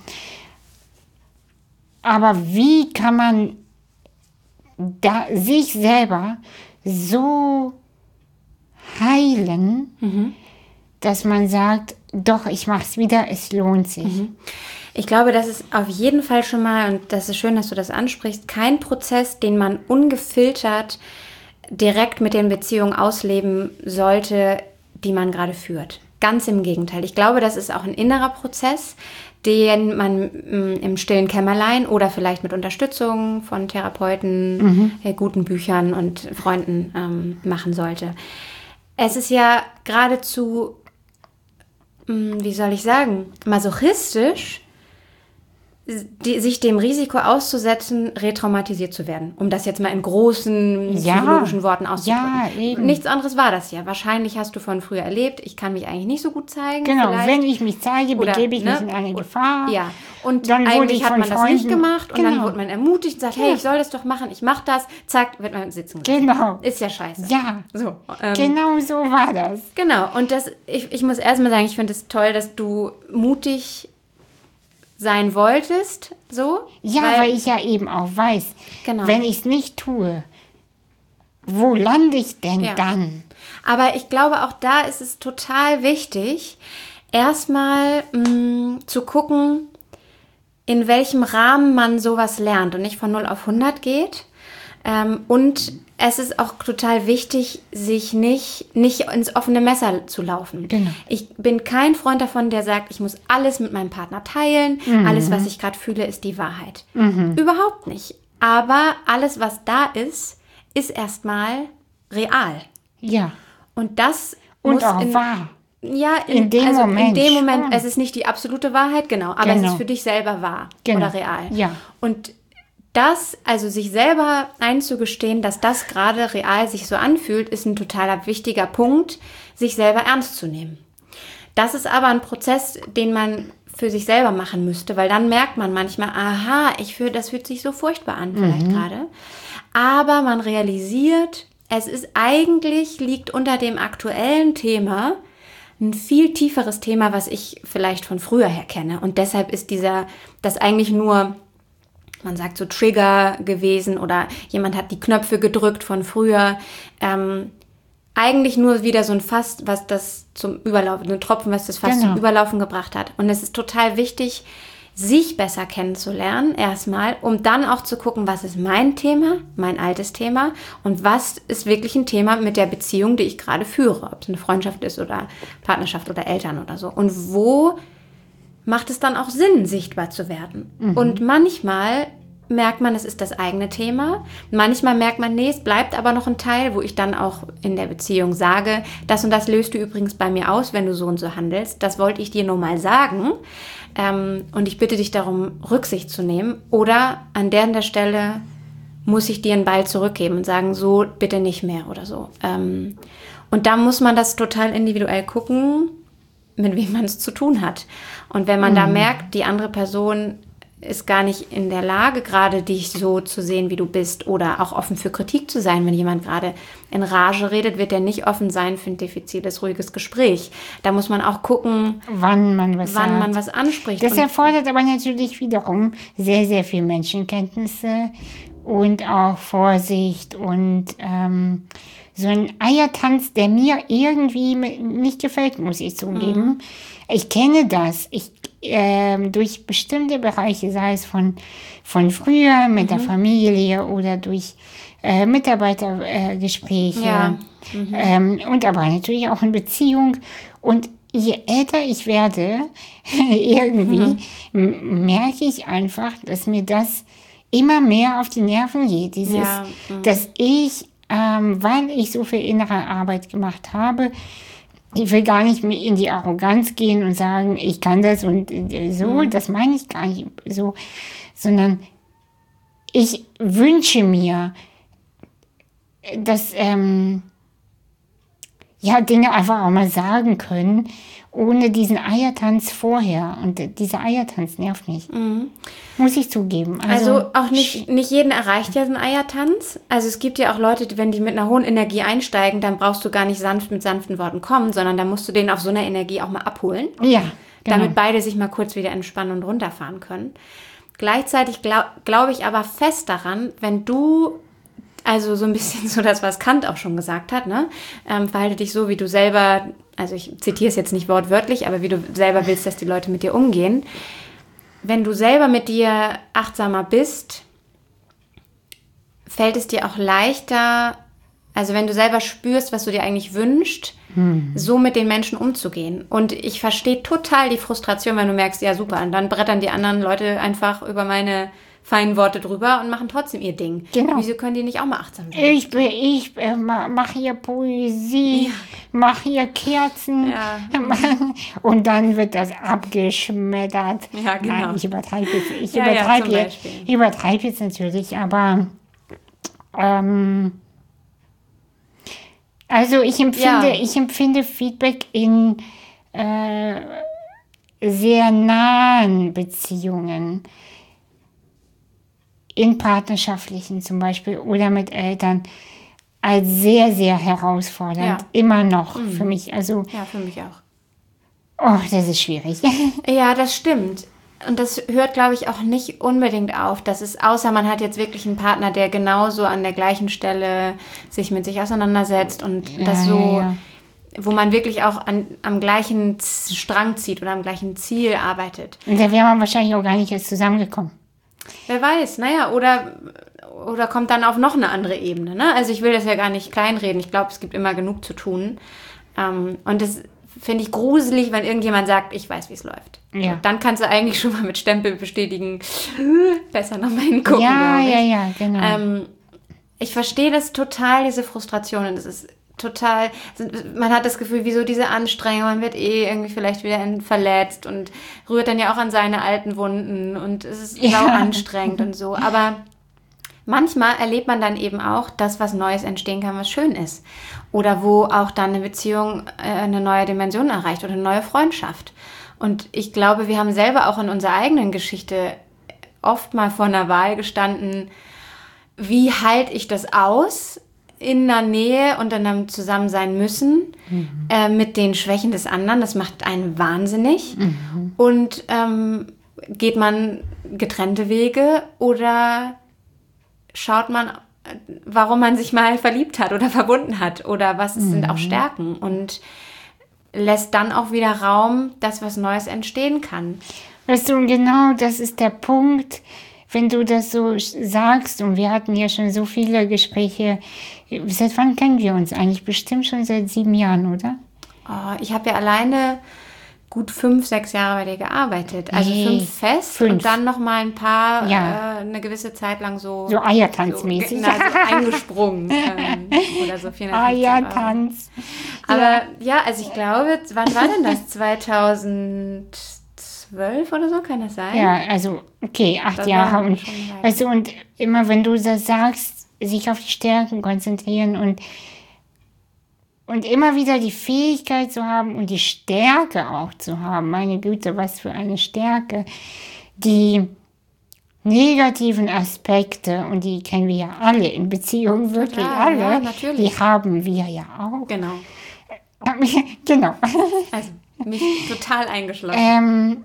aber wie kann man da sich selber so heilen, mhm. dass man sagt, doch, ich mach's wieder, es lohnt sich. Mhm. Ich glaube, das ist auf jeden Fall schon mal, und das ist schön, dass du das ansprichst, kein Prozess, den man ungefiltert direkt mit den Beziehungen ausleben sollte, die man gerade führt. Ganz im Gegenteil. Ich glaube, das ist auch ein innerer Prozess, den man mh, im stillen Kämmerlein oder vielleicht mit Unterstützung von Therapeuten, mhm. äh, guten Büchern und Freunden ähm, machen sollte. Es ist ja geradezu, mh, wie soll ich sagen, masochistisch, Die, sich dem Risiko auszusetzen, retraumatisiert zu werden. Um das jetzt mal in großen ja, psychologischen Worten auszudrücken. Ja, eben. Nichts anderes war das ja. Wahrscheinlich hast du von früher erlebt, ich kann mich eigentlich nicht so gut zeigen. Genau, vielleicht. Wenn ich mich zeige, Oder, begebe ich ne? mich in eine Gefahr. Ja, und dann eigentlich hat man Freunden, das nicht gemacht und genau. dann wurde man ermutigt und sagt, ja. hey, ich soll das doch machen, ich mach das. Zack, wird man sitzen gelassen. Genau. Ist ja scheiße. Ja, so, ähm, genau so war das. Genau, und das, ich, ich muss erstmal sagen, ich finde es toll, dass du mutig sein wolltest, so? Ja, weil, weil ich ja eben auch weiß, genau. wenn ich es nicht tue, wo lande ich denn ja. dann? Aber ich glaube, auch da ist es total wichtig, erstmal mh, zu gucken, in welchem Rahmen man sowas lernt und nicht von null auf hundert geht. Ähm, und es ist auch total wichtig, sich nicht, nicht ins offene Messer zu laufen. Genau. Ich bin kein Freund davon, der sagt, ich muss alles mit meinem Partner teilen. Mhm. Alles, was ich gerade fühle, ist die Wahrheit. Mhm. Überhaupt nicht. Aber alles, was da ist, ist erstmal real. Ja. Und das und muss auch in, wahr. Ja, in, in dem also Moment. In dem Moment, schon. es ist nicht die absolute Wahrheit, genau, aber Genau. es ist für dich selber wahr Genau. oder real. Ja. Und das, also sich selber einzugestehen, dass das gerade real sich so anfühlt, ist ein totaler wichtiger Punkt, sich selber ernst zu nehmen. Das ist aber ein Prozess, den man für sich selber machen müsste, weil dann merkt man manchmal, aha, ich fühl, das fühlt sich so furchtbar an vielleicht mhm. gerade. Aber man realisiert, es ist eigentlich, liegt unter dem aktuellen Thema ein viel tieferes Thema, was ich vielleicht von früher her kenne. Und deshalb ist dieser, das eigentlich nur, man sagt so Trigger gewesen oder jemand hat die Knöpfe gedrückt von früher. Ähm, eigentlich nur wieder so ein Fass, was das zum Überlaufen, ein Tropfen, was das Fass genau. zum Überlaufen gebracht hat. Und es ist total wichtig, sich besser kennenzulernen erstmal, um dann auch zu gucken, was ist mein Thema, mein altes Thema und was ist wirklich ein Thema mit der Beziehung, die ich gerade führe, ob es eine Freundschaft ist oder Partnerschaft oder Eltern oder so. Und wo macht es dann auch Sinn, sichtbar zu werden? Mhm. Und manchmal merkt man, es ist das eigene Thema. Manchmal merkt man, nee, es bleibt aber noch ein Teil, wo ich dann auch in der Beziehung sage, das und das löst du übrigens bei mir aus, wenn du so und so handelst. Das wollte ich dir nur mal sagen. Ähm, und ich bitte dich darum, Rücksicht zu nehmen. Oder an der, an der Stelle muss ich dir einen Ball zurückgeben und sagen, so bitte nicht mehr oder so. Ähm, und da muss man das total individuell gucken, mit wem man es zu tun hat. Und wenn man mhm. da merkt, die andere Person ist gar nicht in der Lage, gerade dich so zu sehen, wie du bist oder auch offen für Kritik zu sein. Wenn jemand gerade in Rage redet, wird er nicht offen sein für ein diffiziles, ruhiges Gespräch. Da muss man auch gucken, wann man was, wann sagt. man was anspricht. Das erfordert aber natürlich wiederum sehr, sehr viel Menschenkenntnisse und auch Vorsicht und ähm, so ein Eiertanz, der mir irgendwie nicht gefällt, muss ich zugeben. Mhm. Ich kenne das. Ich ähm, durch bestimmte Bereiche, sei es von, von früher mit mhm. der Familie oder durch äh, Mitarbeitergespräche äh, ja. mhm. ähm, und aber natürlich auch in Beziehung. Und je älter ich werde, irgendwie mhm. merke ich einfach, dass mir das immer mehr auf die Nerven geht. Dieses, ja. mhm. dass ich, ähm, weil ich so viel innere Arbeit gemacht habe, ich will gar nicht mehr in die Arroganz gehen und sagen, ich kann das und so, mhm. das meine ich gar nicht so, sondern ich wünsche mir, dass ähm, ja, Dinge einfach auch mal sagen können, ohne diesen Eiertanz vorher. Und dieser Eiertanz nervt mich. Mhm. Muss ich zugeben. Also, also auch nicht, nicht jeden erreicht ja so ein Eiertanz. Also es gibt ja auch Leute, wenn die mit einer hohen Energie einsteigen, dann brauchst du gar nicht sanft mit sanften Worten kommen, sondern dann musst du den auf so einer Energie auch mal abholen. Ja, genau. Damit beide sich mal kurz wieder entspannen und runterfahren können. Gleichzeitig glaube glaub ich aber fest daran, wenn du, also so ein bisschen so das, was Kant auch schon gesagt hat, ne? Ähm, verhalte dich so, wie du selber, also ich zitiere es jetzt nicht wortwörtlich, aber wie du selber willst, dass die Leute mit dir umgehen. Wenn du selber mit dir achtsamer bist, fällt es dir auch leichter, also wenn du selber spürst, was du dir eigentlich wünschst, hm. so mit den Menschen umzugehen. Und ich verstehe total die Frustration, wenn du merkst, ja super, und dann brettern die anderen Leute einfach über meine feinen Worte drüber und machen trotzdem ihr Ding. Genau. Wieso können die nicht auch mal achtsam sein? Ich, ich äh, mache hier Poesie, ja. mache hier Kerzen ja. und dann wird das abgeschmettert. Ja, genau. Nein, ich übertreibe jetzt, ich ja, übertreibe ja, jetzt, ich übertreibe jetzt natürlich, aber ähm, also ich empfinde, ja. ich empfinde Feedback in äh, sehr nahen Beziehungen, in partnerschaftlichen zum Beispiel oder mit Eltern, als sehr, sehr herausfordernd. Ja. Immer noch mhm. für mich. Also, ja, für mich auch. Oh, das ist schwierig. Ja, das stimmt. Und das hört, glaube ich, auch nicht unbedingt auf. Das ist, außer man hat jetzt wirklich einen Partner, der genauso an der gleichen Stelle sich mit sich auseinandersetzt und ja, das so, ja, ja. wo man wirklich auch an, am gleichen Strang zieht oder am gleichen Ziel arbeitet. Und da wäre man wahrscheinlich auch gar nicht jetzt zusammengekommen. Wer weiß, naja, oder, oder kommt dann auf noch eine andere Ebene, ne? Also ich will das ja gar nicht kleinreden. Ich glaube, es gibt immer genug zu tun. Ähm, und das finde ich gruselig, wenn irgendjemand sagt, ich weiß, wie es läuft. Ja. Dann kannst du eigentlich schon mal mit Stempel bestätigen, besser nochmal hingucken. Ja, ja, ja, genau. Ähm, ich verstehe das total, diese Frustration. Und es ist total, man hat das Gefühl, wieso diese Anstrengung, man wird eh irgendwie vielleicht wieder verletzt und rührt dann ja auch an seine alten Wunden und es ist Ja. sau anstrengend und so. Aber manchmal erlebt man dann eben auch, dass was Neues entstehen kann, was schön ist. Oder wo auch dann eine Beziehung äh, eine neue Dimension erreicht oder eine neue Freundschaft. Und ich glaube, wir haben selber auch in unserer eigenen Geschichte oft mal vor einer Wahl gestanden, wie halte ich das aus in der Nähe und in einem Zusammensein müssen mhm. äh, mit den Schwächen des anderen. Das macht einen wahnsinnig. Mhm. Und ähm, geht man getrennte Wege oder schaut man, warum man sich mal verliebt hat oder verbunden hat oder was mhm. sind auch Stärken und lässt dann auch wieder Raum, dass was Neues entstehen kann. Weißt du, genau das ist der Punkt, wenn du das so sagst, und wir hatten ja schon so viele Gespräche. Seit wann kennen wir uns eigentlich? Bestimmt schon seit sieben Jahren, oder? Oh, ich habe ja alleine gut fünf, sechs Jahre bei dir gearbeitet. Also Nee, fünf fest fünf. und dann noch mal ein paar, Ja. äh, eine gewisse Zeit lang so... So Eiertanzmäßig. So, na, so eingesprungen. ähm, oder so vierhundertfünfzig Euro. Eiertanz. Aber ja, also ich glaube, wann war denn das? zweitausendzwölf oder so, kann das sein? Ja, also, okay, acht Das Jahre. war Und, schon weit. weißt du, und immer wenn du das sagst, sich auf die Stärken konzentrieren und, und immer wieder die Fähigkeit zu haben und die Stärke auch zu haben, meine Güte, was für eine Stärke, die negativen Aspekte, und die kennen wir ja alle in Beziehungen, wirklich Ja, alle, ja, natürlich. die haben wir ja auch. Genau. Genau. Also mich total eingeschlossen. Ähm,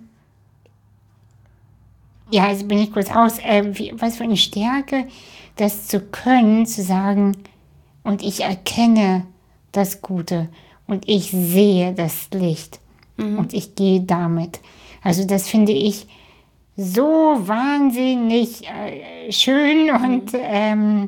ja, also bin ich kurz raus. Ähm, wie, was für eine Stärke, das zu können, zu sagen, und ich erkenne das Gute und ich sehe das Licht mhm. und ich gehe damit. Also das finde ich so wahnsinnig äh, schön und mhm. ähm,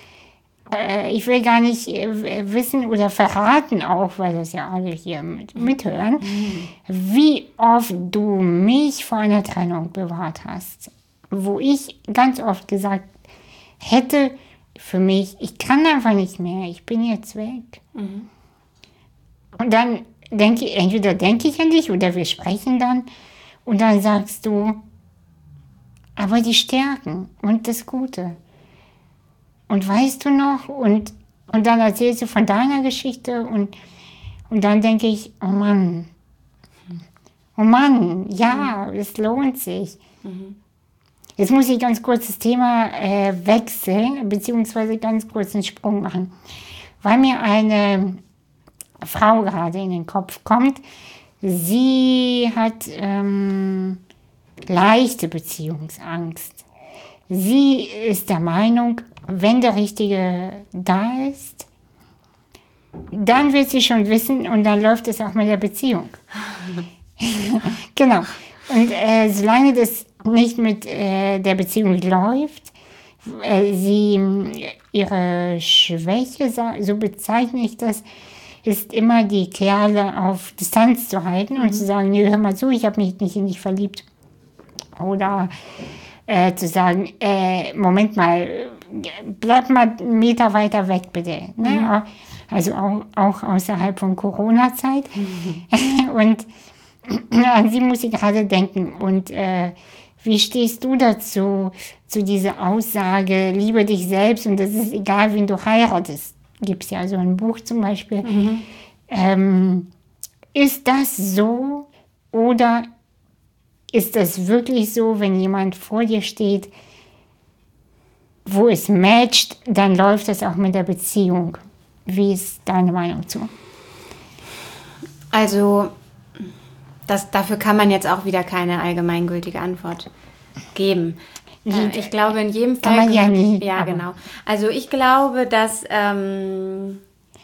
äh, ich will gar nicht äh, wissen oder verraten auch, weil das ja alle hier mit, mithören, mhm. wie oft du mich vor einer Trennung bewahrt hast. Wo ich ganz oft gesagt hätte, für mich, ich kann einfach nicht mehr, ich bin jetzt weg. Mhm. Und dann denke ich, entweder denke ich an dich oder wir sprechen dann und dann sagst du, aber die Stärken und das Gute. Und weißt du noch, und, und dann erzählst du von deiner Geschichte und, und dann denke ich, oh Mann, oh Mann, ja, mhm. es lohnt sich. Mhm. Jetzt muss ich ganz kurz das Thema äh, wechseln, beziehungsweise ganz kurz einen Sprung machen, weil mir eine Frau gerade in den Kopf kommt. Sie hat ähm, leichte Beziehungsangst. Sie ist der Meinung, wenn der Richtige da ist, dann wird sie schon wissen und dann läuft es auch mit der Beziehung. Genau. Und äh, solange das nicht mit äh, der Beziehung läuft, äh, sie ihre Schwäche, so bezeichne ich das, ist immer die Kerle auf Distanz zu halten mhm. und zu sagen, nee, hör mal zu, ich habe mich nicht in dich verliebt. Oder äh, zu sagen, äh, Moment mal, bleib mal einen Meter weiter weg, bitte. Ne? Mhm. Also auch, auch außerhalb von Corona-Zeit. Mhm. Und an sie muss ich gerade denken. Und äh, wie stehst du dazu, zu dieser Aussage, liebe dich selbst und es ist egal, wen du heiratest? Gibt es ja so ein Buch zum Beispiel. Mhm. Ähm, ist das so oder ist das wirklich so, wenn jemand vor dir steht, wo es matcht, dann läuft das auch mit der Beziehung? Wie ist deine Meinung zu? Also, das, dafür kann man jetzt auch wieder keine allgemeingültige Antwort geben. Äh, ich glaube, in jedem Fall... Kann man ja nie. Ja, genau. Also ich glaube, dass... Ähm,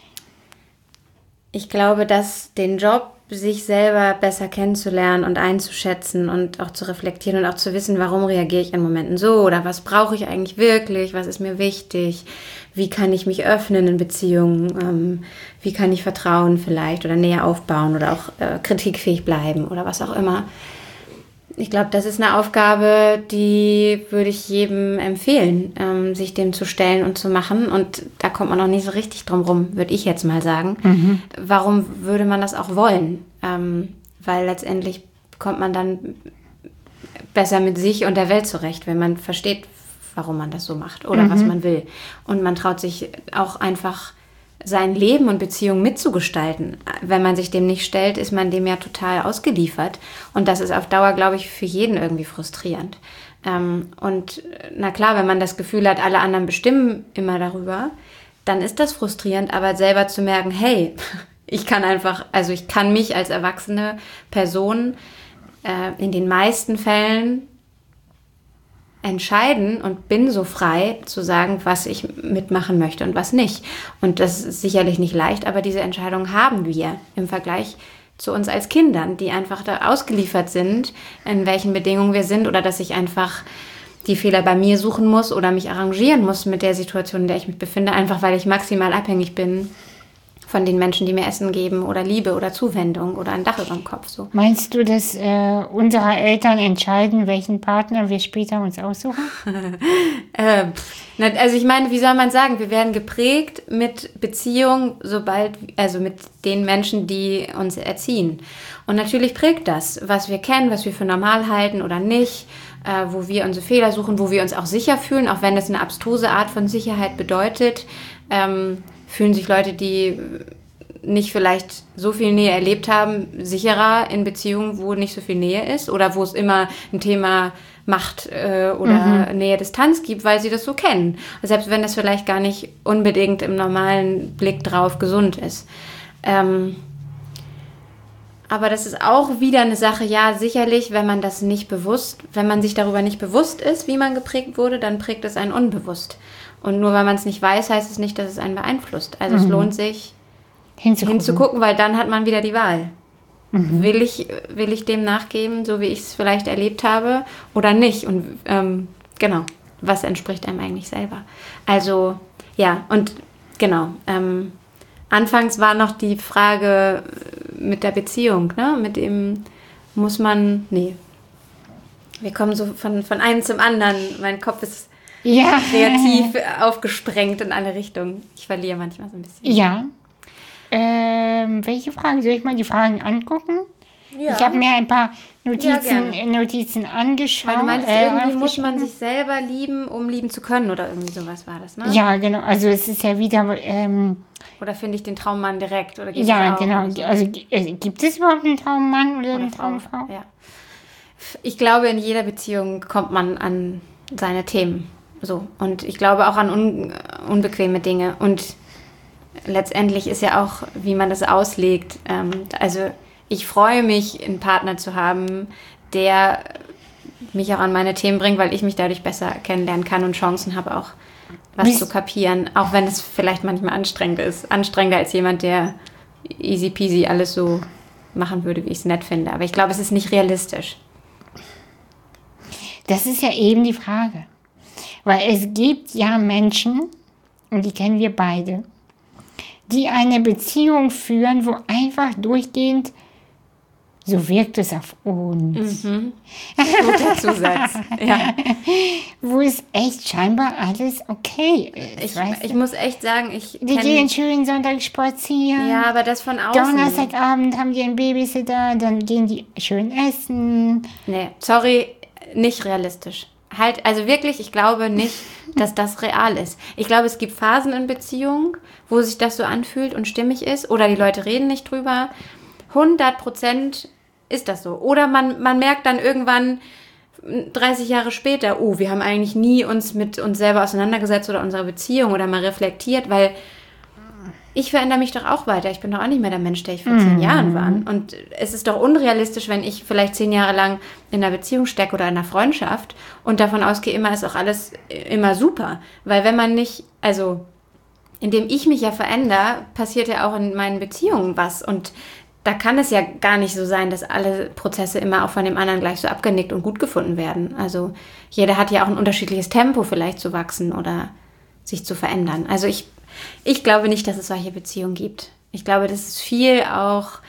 ich glaube, dass den Job, sich selber besser kennenzulernen und einzuschätzen und auch zu reflektieren und auch zu wissen, warum reagiere ich in Momenten so oder was brauche ich eigentlich wirklich, was ist mir wichtig, wie kann ich mich öffnen in Beziehungen, ähm, wie kann ich Vertrauen vielleicht oder Nähe aufbauen oder auch äh, kritikfähig bleiben oder was auch immer. Ich glaube, das ist eine Aufgabe, die würde ich jedem empfehlen, ähm, sich dem zu stellen und zu machen. Und da kommt man noch nicht so richtig drum rum, würde ich jetzt mal sagen. Mhm. Warum würde man das auch wollen? Ähm, weil letztendlich kommt man dann besser mit sich und der Welt zurecht, wenn man versteht, warum man das so macht oder mhm. was man will. Und man traut sich auch einfach sein Leben und Beziehung mitzugestalten. Wenn man sich dem nicht stellt, ist man dem ja total ausgeliefert. Und das ist auf Dauer, glaube ich, für jeden irgendwie frustrierend. Ähm, und na klar, wenn man das Gefühl hat, alle anderen bestimmen immer darüber, dann ist das frustrierend. Aber selber zu merken, hey, ich kann einfach, also ich kann mich als erwachsene Person äh, in den meisten Fällen entscheiden und bin so frei zu sagen, was ich mitmachen möchte und was nicht. Und das ist sicherlich nicht leicht, aber diese Entscheidung haben wir im Vergleich zu uns als Kindern, die einfach da ausgeliefert sind, in welchen Bedingungen wir sind oder dass ich einfach die Fehler bei mir suchen muss oder mich arrangieren muss mit der Situation, in der ich mich befinde, einfach weil ich maximal abhängig bin von den Menschen, die mir Essen geben oder Liebe oder Zuwendung oder ein Dach über dem Kopf. So. Meinst du, dass äh, unsere Eltern entscheiden, welchen Partner wir später uns aussuchen? äh, also ich meine, wie soll man sagen, wir werden geprägt mit Beziehung, sobald, also mit den Menschen, die uns erziehen. Und natürlich prägt das, was wir kennen, was wir für normal halten oder nicht, äh, wo wir unsere Fehler suchen, wo wir uns auch sicher fühlen, auch wenn das eine abstruse Art von Sicherheit bedeutet. Ähm, fühlen sich Leute, die nicht vielleicht so viel Nähe erlebt haben, sicherer in Beziehungen, wo nicht so viel Nähe ist oder wo es immer ein Thema Macht äh, oder mhm. Nähe-Distanz gibt, weil sie das so kennen. Selbst wenn das vielleicht gar nicht unbedingt im normalen Blick drauf gesund ist. Ähm, aber das ist auch wieder eine Sache, ja, sicherlich, wenn man das nicht bewusst, wenn man sich darüber nicht bewusst ist, wie man geprägt wurde, dann prägt es einen unbewusst. Und nur weil man es nicht weiß, heißt es nicht, dass es einen beeinflusst. Also mhm. es lohnt sich, hinzugucken. hinzugucken, weil dann hat man wieder die Wahl. Mhm. Will ich, will ich dem nachgeben, so wie ich es vielleicht erlebt habe, oder nicht? Und ähm, genau, was entspricht einem eigentlich selber? Also, ja, und genau. Ähm, anfangs war noch die Frage mit der Beziehung, ne? Mit dem, muss man, nee. Wir kommen so von, von einem zum anderen. Mein Kopf ist ja kreativ aufgesprengt in alle Richtungen. Ich verliere manchmal so ein bisschen. Ja. Ähm, welche Fragen? Soll ich mal die Fragen angucken? Ja. Ich habe mir ein paar Notizen, ja, Notizen angeschaut. Weil du meinst, äh, irgendwie muss man sich selber lieben, um lieben zu können oder irgendwie sowas war das, ne? Ja, genau. Also es ist ja wieder... Ähm, oder finde ich den Traummann direkt? Oder geht ja, genau. So? Also gibt es überhaupt einen Traummann oder, oder eine Traumfrau? Ja. Ich glaube, in jeder Beziehung kommt man an seine Themen. So. Und ich glaube auch an un- unbequeme Dinge. Und letztendlich ist ja auch, wie man das auslegt. Ähm, also ich freue mich, einen Partner zu haben, der mich auch an meine Themen bringt, weil ich mich dadurch besser kennenlernen kann und Chancen habe, auch was Wie? zu kapieren. Auch wenn es vielleicht manchmal anstrengend ist. Anstrengender als jemand, der easy peasy alles so machen würde, wie ich es nett finde. Aber ich glaube, es ist nicht realistisch. Das ist ja eben die Frage. Weil es gibt ja Menschen, und die kennen wir beide, die eine Beziehung führen, wo einfach durchgehend, so wirkt es auf uns. Mhm. Guter Zusatz. Ja. Wo es echt scheinbar alles okay ist. Ich, ich muss echt sagen, ich Die gehen schön Sonntag spazieren. Ja, aber das von außen. Donnerstagabend haben die einen Babysitter, dann gehen die schön essen. Nee, sorry, nicht realistisch. Halt, also wirklich, ich glaube nicht, dass das real ist. Ich glaube, es gibt Phasen in Beziehungen, wo sich das so anfühlt und stimmig ist. Oder die Leute reden nicht drüber. hundert Prozent ist das so. Oder man, man merkt dann irgendwann dreißig Jahre später, oh, wir haben eigentlich nie uns mit uns selber auseinandergesetzt oder unserer Beziehung oder mal reflektiert, weil ich verändere mich doch auch weiter. Ich bin doch auch nicht mehr der Mensch, der ich vor zehn mm. Jahren war. Und es ist doch unrealistisch, wenn ich vielleicht zehn Jahre lang in einer Beziehung stecke oder in einer Freundschaft und davon ausgehe, immer ist auch alles immer super. Weil wenn man nicht, also indem ich mich ja verändere, passiert ja auch in meinen Beziehungen was. Und da kann es ja gar nicht so sein, dass alle Prozesse immer auch von dem anderen gleich so abgenickt und gut gefunden werden. Also jeder hat ja auch ein unterschiedliches Tempo vielleicht zu wachsen oder sich zu verändern. Also ich Ich glaube nicht, dass es solche Beziehungen gibt. Ich glaube, das ist viel auch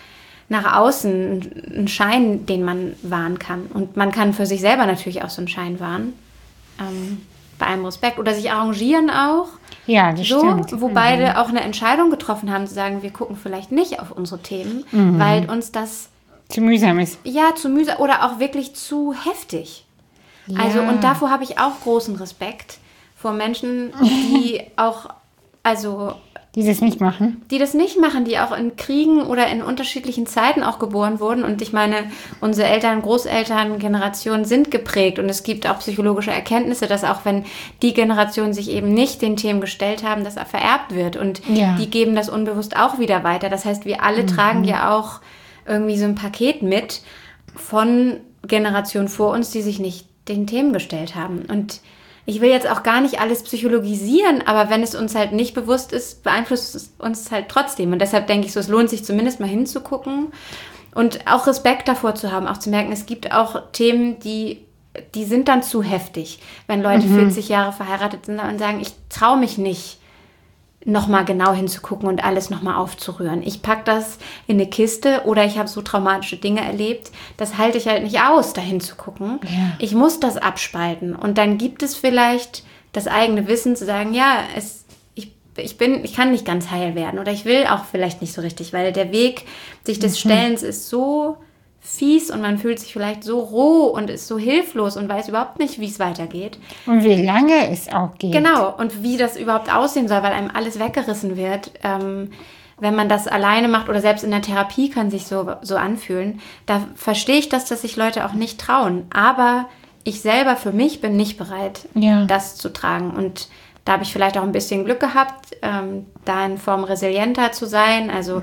nach außen ein Schein, den man wahren kann. Und man kann für sich selber natürlich auch so einen Schein wahren. Ähm, bei allem Respekt. Oder sich arrangieren auch. Ja, das so, stimmt. Wo mhm. beide auch eine Entscheidung getroffen haben, zu sagen, wir gucken vielleicht nicht auf unsere Themen, mhm. weil uns das zu mühsam ist. Ja, zu mühsam oder auch wirklich zu heftig. Ja. Also, und davor habe ich auch großen Respekt vor Menschen, die auch, also... Die das nicht machen? Die das nicht machen, die auch in Kriegen oder in unterschiedlichen Zeiten auch geboren wurden. Und ich meine, unsere Eltern, Großeltern, Generationen sind geprägt. Und es gibt auch psychologische Erkenntnisse, dass auch wenn die Generationen sich eben nicht den Themen gestellt haben, dass er vererbt wird. Und ja. die geben das unbewusst auch wieder weiter. Das heißt, wir alle mhm. tragen ja auch irgendwie so ein Paket mit von Generationen vor uns, die sich nicht den Themen gestellt haben. Und ich will jetzt auch gar nicht alles psychologisieren, aber wenn es uns halt nicht bewusst ist, beeinflusst es uns halt trotzdem. Und deshalb denke ich so, es lohnt sich zumindest mal hinzugucken und auch Respekt davor zu haben, auch zu merken, es gibt auch Themen, die, die sind dann zu heftig. Wenn Leute mhm. vierzig Jahre verheiratet sind und sagen, ich traue mich nicht, nochmal genau hinzugucken und alles nochmal aufzurühren. Ich packe das in eine Kiste oder ich habe so traumatische Dinge erlebt, das halte ich halt nicht aus, da hinzugucken. Ja. Ich muss das abspalten. Und dann gibt es vielleicht das eigene Wissen zu sagen, ja, es, ich, ich, bin, ich kann nicht ganz heil werden oder ich will auch vielleicht nicht so richtig, weil der Weg sich des mhm. Stellens ist so fies und man fühlt sich vielleicht so roh und ist so hilflos und weiß überhaupt nicht, wie es weitergeht. Und wie lange es auch geht. Genau, und wie das überhaupt aussehen soll, weil einem alles weggerissen wird. Ähm, wenn man das alleine macht oder selbst in der Therapie kann sich so, so anfühlen, da verstehe ich das, dass sich Leute auch nicht trauen. Aber ich selber für mich bin nicht bereit, ja. das zu tragen. Und da habe ich vielleicht auch ein bisschen Glück gehabt, ähm, da in Form resilienter zu sein, also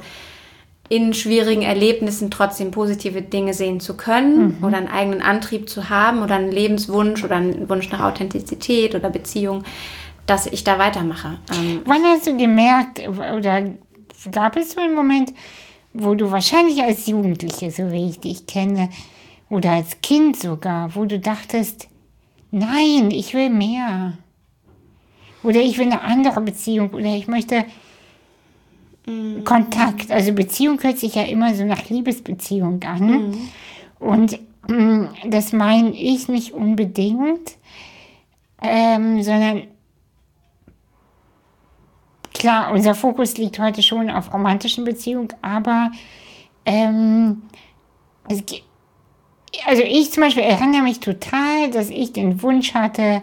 in schwierigen Erlebnissen trotzdem positive Dinge sehen zu können mhm. oder einen eigenen Antrieb zu haben oder einen Lebenswunsch oder einen Wunsch nach Authentizität oder Beziehung, dass ich da weitermache. Ähm Wann hast du gemerkt oder gab es so einen Moment, wo du wahrscheinlich als Jugendliche, so wie ich dich kenne, oder als Kind sogar, wo du dachtest, nein, ich will mehr. Oder ich will eine andere Beziehung oder ich möchte Mhm. Kontakt, also Beziehung hört sich ja immer so nach Liebesbeziehung an. Mhm. Und mh, das meine ich nicht unbedingt, ähm, sondern klar, unser Fokus liegt heute schon auf romantischen Beziehungen, aber ähm, es, also ich zum Beispiel erinnere mich total, dass ich den Wunsch hatte,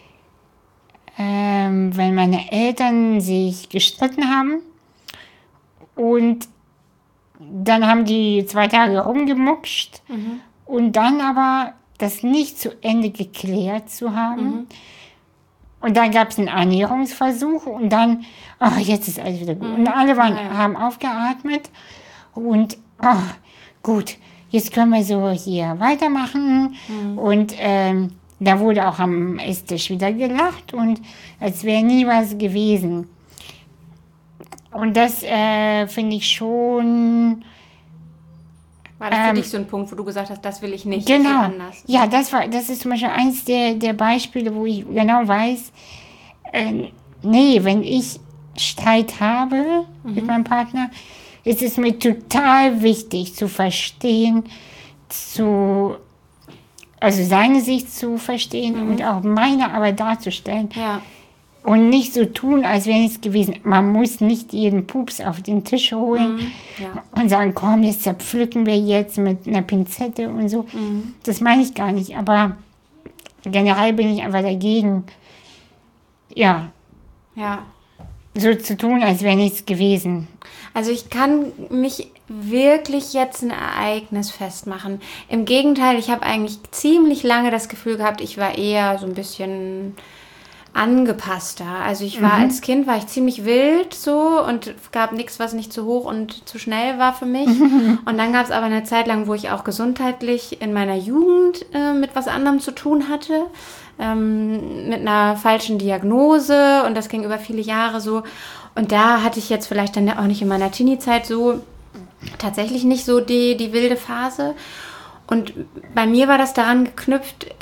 ähm, wenn meine Eltern sich gestritten haben, und dann haben die zwei Tage rumgemuckscht mhm. und dann aber das nicht zu Ende geklärt zu haben. Mhm. Und dann gab es einen Annäherungsversuch und dann, ach, jetzt ist alles wieder gut. Mhm. Und alle waren, ja. haben aufgeatmet und, ach, gut, jetzt können wir so hier weitermachen. Mhm. Und ähm, da wurde auch am Esstisch wieder gelacht und als wäre nie was gewesen. Und das äh, finde ich schon... War das für ähm, dich so ein Punkt, wo du gesagt hast, das will ich nicht, genau. ich will anders? Ja, das, war, das ist zum Beispiel eins der, der Beispiele, wo ich genau weiß, äh, nee, wenn ich Streit habe mhm. mit meinem Partner, ist es mir total wichtig zu verstehen, zu, also seine Sicht zu verstehen mhm. und auch meine aber darzustellen. Ja. Und nicht so tun, als wäre nichts gewesen. Man muss nicht jeden Pups auf den Tisch holen mhm, ja. und sagen, komm, jetzt zerpflücken wir jetzt mit einer Pinzette und so. Mhm. Das meine ich gar nicht. Aber generell bin ich einfach dagegen, ja, ja. so zu tun, als wäre nichts gewesen. Also ich kann mich wirklich jetzt ein Ereignis festmachen. Im Gegenteil, ich habe eigentlich ziemlich lange das Gefühl gehabt, ich war eher so ein bisschen angepasster. Also ich war mhm. als Kind war ich ziemlich wild so und es gab nichts, was nicht zu hoch und zu schnell war für mich. Und dann gab es aber eine Zeit lang, wo ich auch gesundheitlich in meiner Jugend äh, mit was anderem zu tun hatte. Ähm, mit einer falschen Diagnose und das ging über viele Jahre so. Und da hatte ich jetzt vielleicht dann auch nicht in meiner Teenie-Zeit so, tatsächlich nicht so die, die wilde Phase. Und bei mir war das daran geknüpft,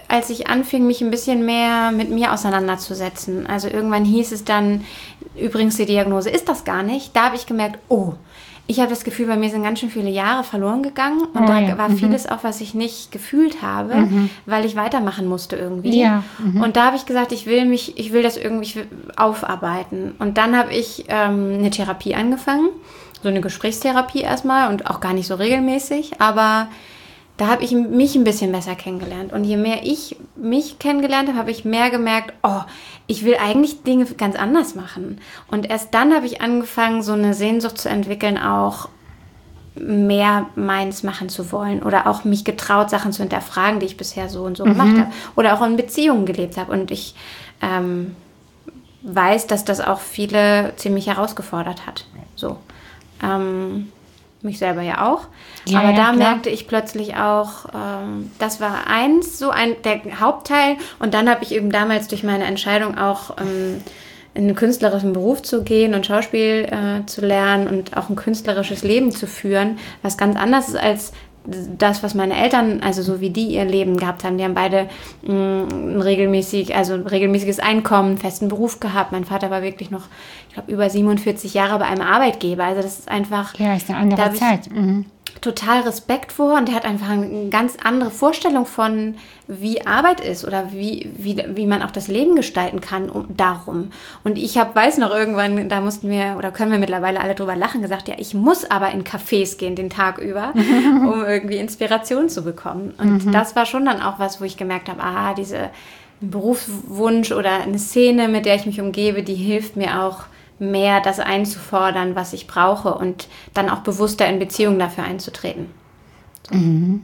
als ich anfing, mich ein bisschen mehr mit mir auseinanderzusetzen. Also irgendwann hieß es dann, übrigens die Diagnose ist das gar nicht. Da habe ich gemerkt, oh, ich habe das Gefühl, bei mir sind ganz schön viele Jahre verloren gegangen. Und Oh, da ja. war Mhm. vieles auch, was ich nicht gefühlt habe, Mhm. weil ich weitermachen musste irgendwie. Ja. Mhm. Und da habe ich gesagt, ich will mich, ich will das irgendwie ich will aufarbeiten. Und dann habe ich ähm, eine Therapie angefangen. So eine Gesprächstherapie erstmal und auch gar nicht so regelmäßig. Aber da habe ich mich ein bisschen besser kennengelernt. Und je mehr ich mich kennengelernt habe, habe ich mehr gemerkt, oh, ich will eigentlich Dinge ganz anders machen. Und erst dann habe ich angefangen, so eine Sehnsucht zu entwickeln, auch mehr meins machen zu wollen. Oder auch mich getraut, Sachen zu hinterfragen, die ich bisher so und so gemacht habe. Oder auch in Beziehungen gelebt habe. Und ich ähm, weiß, dass das auch viele ziemlich herausgefordert hat. So. Ähm, mich selber ja auch. Ja, Aber ja, da klar. merkte ich plötzlich auch, ähm, das war eins, so ein der Hauptteil. Und dann habe ich eben damals durch meine Entscheidung auch ähm, in einen künstlerischen Beruf zu gehen und Schauspiel äh, zu lernen und auch ein künstlerisches Leben zu führen, was ganz anders ist als das, was meine Eltern, also so wie die ihr Leben gehabt haben. Die haben beide mh, ein regelmäßig, also ein regelmäßiges Einkommen, einen festen Beruf gehabt. Mein Vater war wirklich noch, ich glaube, über siebenundvierzig Jahre bei einem Arbeitgeber. Also das ist einfach... Ja, ist eine Da andere hab ich Zeit. Mhm. total Respekt vor und der hat einfach eine ganz andere Vorstellung von, wie Arbeit ist oder wie, wie, wie man auch das Leben gestalten kann um, darum. Und ich hab, weiß noch irgendwann, da mussten wir oder können wir mittlerweile alle drüber lachen, gesagt, ja, ich muss aber in Cafés gehen den Tag über, um irgendwie Inspiration zu bekommen. Und mhm. das war schon dann auch was, wo ich gemerkt habe, ah, diese Berufswunsch oder eine Szene, mit der ich mich umgebe, die hilft mir auch, mehr das einzufordern, was ich brauche und dann auch bewusster in Beziehungen dafür einzutreten. So. Mhm.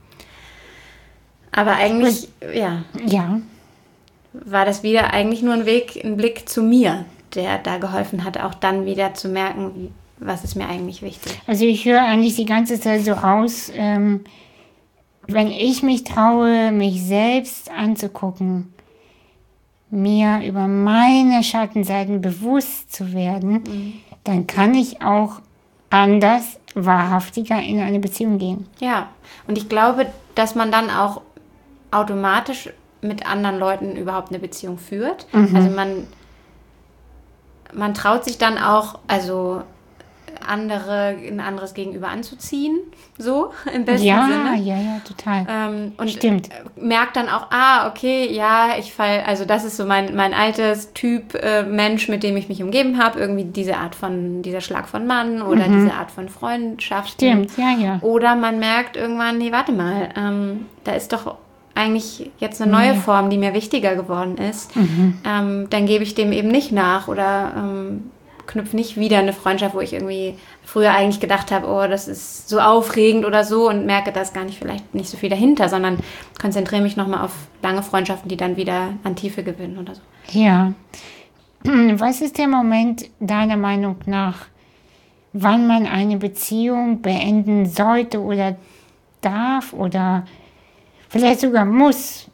Aber eigentlich, ja, Ja. war das wieder eigentlich nur ein Weg, ein Blick zu mir, der da geholfen hat, auch dann wieder zu merken, was ist mir eigentlich wichtig. Also ich höre eigentlich die ganze Zeit so raus, ähm, wenn ich mich traue, mich selbst anzugucken, mir über meine Schattenseiten bewusst zu werden, mhm. dann kann ich auch anders, wahrhaftiger in eine Beziehung gehen. Ja, und ich glaube, dass man dann auch automatisch mit anderen Leuten überhaupt eine Beziehung führt. Mhm. Also man, man traut sich dann auch, also andere, ein anderes Gegenüber anzuziehen, so im besten ja, Sinne. Ja, ja, total. Ähm, und Stimmt. merkt dann auch, ah, okay, ja, ich fall, also das ist so mein, mein altes Typ äh, Mensch, mit dem ich mich umgeben habe, irgendwie diese Art von, dieser Schlag von Mann oder mhm. diese Art von Freundschaft. Stimmt, ja, ja. Oder man merkt irgendwann, nee, warte mal, ähm, da ist doch eigentlich jetzt eine neue ja. Form, die mir wichtiger geworden ist. Mhm. Ähm, dann gebe ich dem eben nicht nach oder ähm, knüpfe nicht wieder eine Freundschaft, wo ich irgendwie früher eigentlich gedacht habe, oh, das ist so aufregend oder so und merke, da ist gar nicht vielleicht nicht so viel dahinter, sondern konzentriere mich nochmal auf lange Freundschaften, die dann wieder an Tiefe gewinnen oder so. Ja. Was ist der Moment deiner Meinung nach, wann man eine Beziehung beenden sollte oder darf oder vielleicht sogar muss?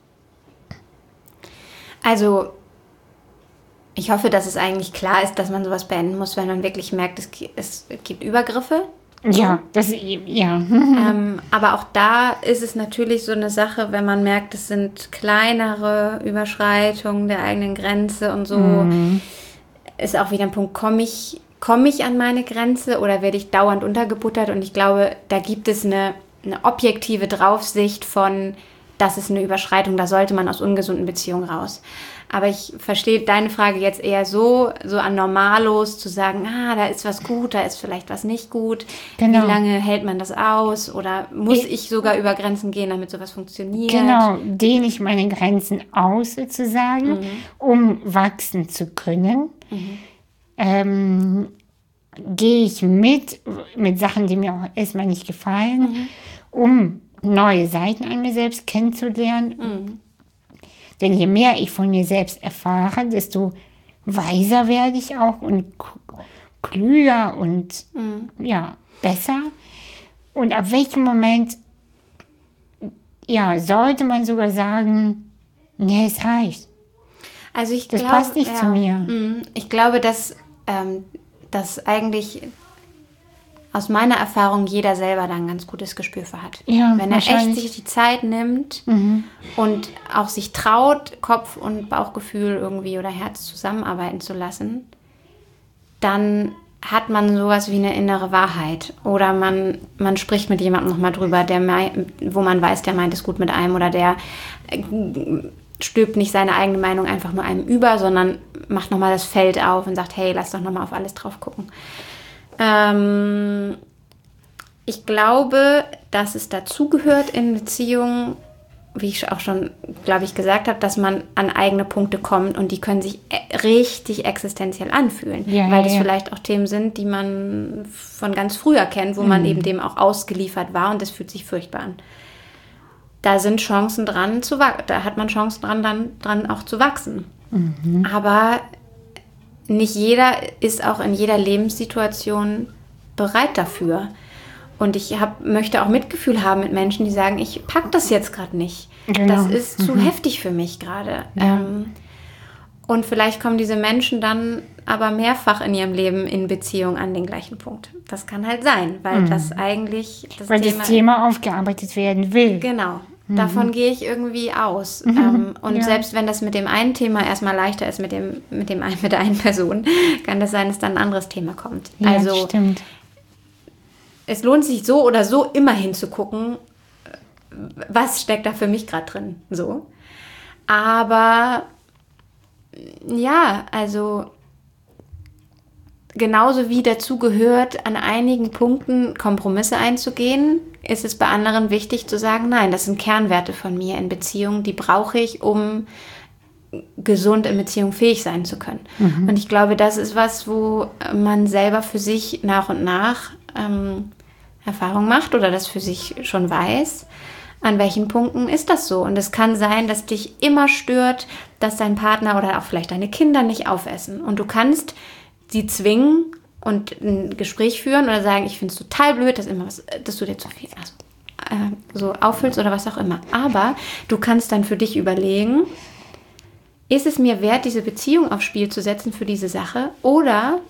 Also ich hoffe, dass es eigentlich klar ist, dass man sowas beenden muss, wenn man wirklich merkt, es, es gibt Übergriffe. Ja, das ja. ähm, aber auch da ist es natürlich so eine Sache, wenn man merkt, es sind kleinere Überschreitungen der eigenen Grenze und so, mhm. ist auch wieder ein Punkt, komme ich, komme ich an meine Grenze oder werde ich dauernd untergebuttert? Und ich glaube, da gibt es eine, eine objektive Draufsicht von, das ist eine Überschreitung, da sollte man aus ungesunden Beziehungen raus. Aber ich verstehe deine Frage jetzt eher so, so an Normalos zu sagen, ah, da ist was gut, da ist vielleicht was nicht gut. Genau. Wie lange hält man das aus? Oder muss ich, ich sogar über Grenzen gehen, damit sowas funktioniert? Genau, dehne ich meine Grenzen aus sozusagen, mhm. um wachsen zu können. Mhm. Ähm, gehe ich mit, mit Sachen, die mir auch erstmal nicht gefallen, mhm. um neue Seiten an mir selbst kennenzulernen. Mhm. Denn je mehr ich von mir selbst erfahre, desto weiser werde ich auch und klüger und mhm. ja, besser. Und ab welchem Moment ja, sollte man sogar sagen, nee, es reicht. Also ich das glaub, passt nicht ja, zu mir. Ich glaube, dass ähm, das eigentlich aus meiner Erfahrung jeder selber da ein ganz gutes Gespür für hat. Ja, wenn er echt sich die Zeit nimmt mhm. und auch sich traut, Kopf und Bauchgefühl irgendwie oder Herz zusammenarbeiten zu lassen, dann hat man sowas wie eine innere Wahrheit. Oder man, man spricht mit jemandem nochmal drüber, der mei- wo man weiß, der meint es gut mit einem oder der äh, stülpt nicht seine eigene Meinung einfach nur einem über, sondern macht nochmal das Feld auf und sagt, hey, lass doch nochmal auf alles drauf gucken. Ähm, ich glaube, dass es dazugehört in Beziehungen, wie ich auch schon, glaube ich, gesagt habe, dass man an eigene Punkte kommt und die können sich e- richtig existenziell anfühlen, ja, weil das ja. vielleicht auch Themen sind, die man von ganz früher kennt, wo mhm. man eben dem auch ausgeliefert war und das fühlt sich furchtbar an. Da sind Chancen dran zu wachsen, da hat man Chancen dran, dann, dran auch zu wachsen. Mhm. Aber nicht jeder ist auch in jeder Lebenssituation bereit dafür. Und ich hab, möchte auch Mitgefühl haben mit Menschen, die sagen, ich pack das jetzt gerade nicht. Genau. Das ist zu mhm. heftig für mich gerade. Ja. Ähm, und vielleicht kommen diese Menschen dann aber mehrfach in ihrem Leben in Beziehung an den gleichen Punkt. Das kann halt sein, weil mhm. das eigentlich das weil Thema, das Thema aufgearbeitet werden will. Genau. Davon mhm. gehe ich irgendwie aus. Mhm. Ähm, und ja. selbst wenn das mit dem einen Thema erstmal leichter ist, mit dem, mit dem einen, mit der einen Person, kann das sein, dass dann ein anderes Thema kommt. Ja, also stimmt. Es lohnt sich so oder so immer hinzugucken, was steckt da für mich gerade drin. So. Aber ja, also genauso wie dazu gehört, an einigen Punkten Kompromisse einzugehen, ist es bei anderen wichtig zu sagen, nein, das sind Kernwerte von mir in Beziehungen, die brauche ich, um gesund in Beziehung fähig sein zu können. Mhm. Und ich glaube, das ist was, wo man selber für sich nach und nach ähm, Erfahrung macht oder das für sich schon weiß, an welchen Punkten ist das so. Und es kann sein, dass dich immer stört, dass dein Partner oder auch vielleicht deine Kinder nicht aufessen. Und du kannst sie zwingen und ein Gespräch führen oder sagen, ich finde es total blöd, dass, immer was, dass du dir zu viel also, äh, so auffüllst oder was auch immer. Aber du kannst dann für dich überlegen, ist es mir wert, diese Beziehung aufs Spiel zu setzen für diese Sache? Oder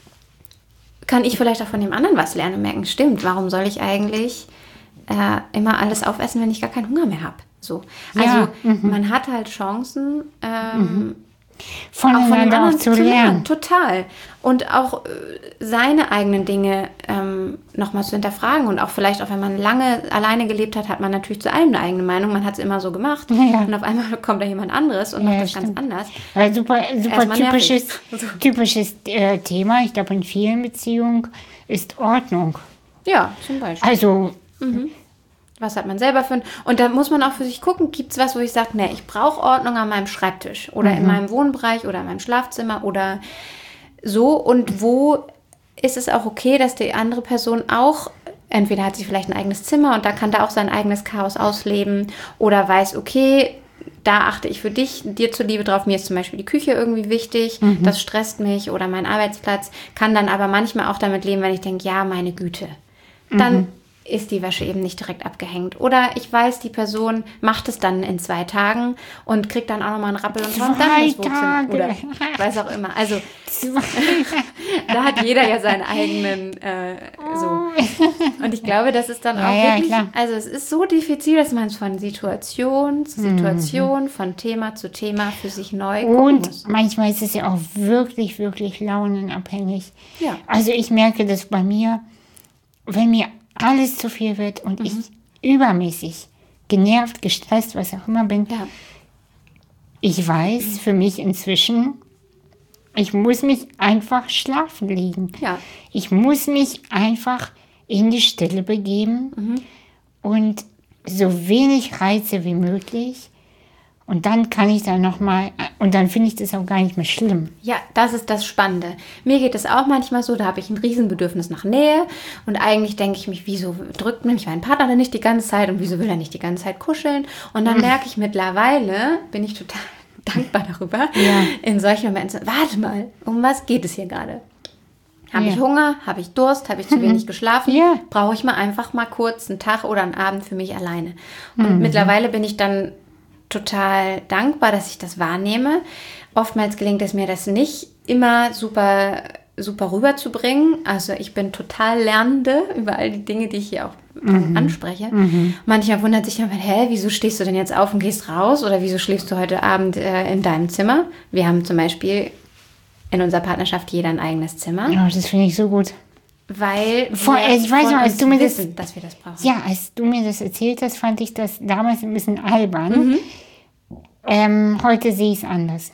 kann ich vielleicht auch von dem anderen was lernen und merken, stimmt, warum soll ich eigentlich äh, immer alles aufessen, wenn ich gar keinen Hunger mehr habe? So. Also ja, mhm. man hat halt Chancen, ähm, mhm. voneinander auch, auch zu lernen. lernen. Total. Und auch äh, seine eigenen Dinge ähm, nochmal zu hinterfragen. Und auch vielleicht, auch wenn man lange alleine gelebt hat, hat man natürlich zu allem eine eigene Meinung. Man hat es immer so gemacht. Ja. Und auf einmal kommt da jemand anderes und ja, macht das stimmt. ganz anders. Ja, super super typisches, typisches äh, Thema, ich glaube in vielen Beziehungen, ist Ordnung. Ja, zum Beispiel. Also... Mhm. Was hat man selber für ein... Und da muss man auch für sich gucken, gibt es was, wo ich sage, ne, ich brauche Ordnung an meinem Schreibtisch oder mhm. in meinem Wohnbereich oder in meinem Schlafzimmer oder so. Und wo ist es auch okay, dass die andere Person auch, entweder hat sie vielleicht ein eigenes Zimmer und da kann da auch sein eigenes Chaos ausleben oder weiß, okay, da achte ich für dich, dir zuliebe drauf. Mir ist zum Beispiel die Küche irgendwie wichtig, mhm. das stresst mich oder mein Arbeitsplatz. Kann dann aber manchmal auch damit leben, wenn ich denke, ja, meine Güte. Dann... Mhm. ist die Wäsche eben nicht direkt abgehängt. Oder ich weiß, die Person macht es dann in zwei Tagen und kriegt dann auch nochmal einen Rappel und kommt dann ins Wohnzimmer. Oder weiß auch immer. Also da hat jeder ja seinen eigenen äh, so. Und ich glaube, das ist dann ja, auch ja, wirklich, klar. also es ist so diffizil, dass man es von Situation zu Situation, mhm. von Thema zu Thema für sich neu gucken und muss. manchmal ist es ja auch wirklich, wirklich launenabhängig. Ja. Also ich merke das bei mir, wenn mir alles zu viel wird und mhm. ich übermäßig genervt, gestresst, was auch immer bin. Ja. Ich weiß mhm. für mich inzwischen, ich muss mich einfach schlafen legen. Ja. Ich muss mich einfach in die Stille begeben Mhm. und so wenig Reize wie möglich. Und dann kann ich dann nochmal, und dann finde ich das auch gar nicht mehr schlimm. Ja, das ist das Spannende. Mir geht es auch manchmal so, da habe ich ein Riesenbedürfnis nach Nähe und eigentlich denke ich mich, wieso drückt mich mein Partner denn nicht die ganze Zeit und wieso will er nicht die ganze Zeit kuscheln? Und dann merke ich mittlerweile, bin ich total dankbar darüber, ja. in solchen Momenten, warte mal, um was geht es hier gerade? Habe ja. ich Hunger? Habe ich Durst? Habe ich zu wenig geschlafen? Ja. Brauche ich mal einfach mal kurz einen Tag oder einen Abend für mich alleine? Und mhm. mittlerweile bin ich dann total dankbar, dass ich das wahrnehme. Oftmals gelingt es mir das nicht immer super super rüberzubringen. Also ich bin total Lernende über all die Dinge, die ich hier auch mhm. anspreche. Mhm. Manchmal wundert sich dann, hä, wieso stehst du denn jetzt auf und gehst raus? Oder wieso schläfst du heute Abend äh, in deinem Zimmer? Wir haben zum Beispiel in unserer Partnerschaft jeder ein eigenes Zimmer. Ja, das finde ich so gut. Weil Vor, wir ich weiß noch, als du mir wissen, das, dass wir das brauchen. Ja, als du mir das erzählt hast, fand ich das damals ein bisschen albern. Mhm. Ähm, heute sehe ich es anders.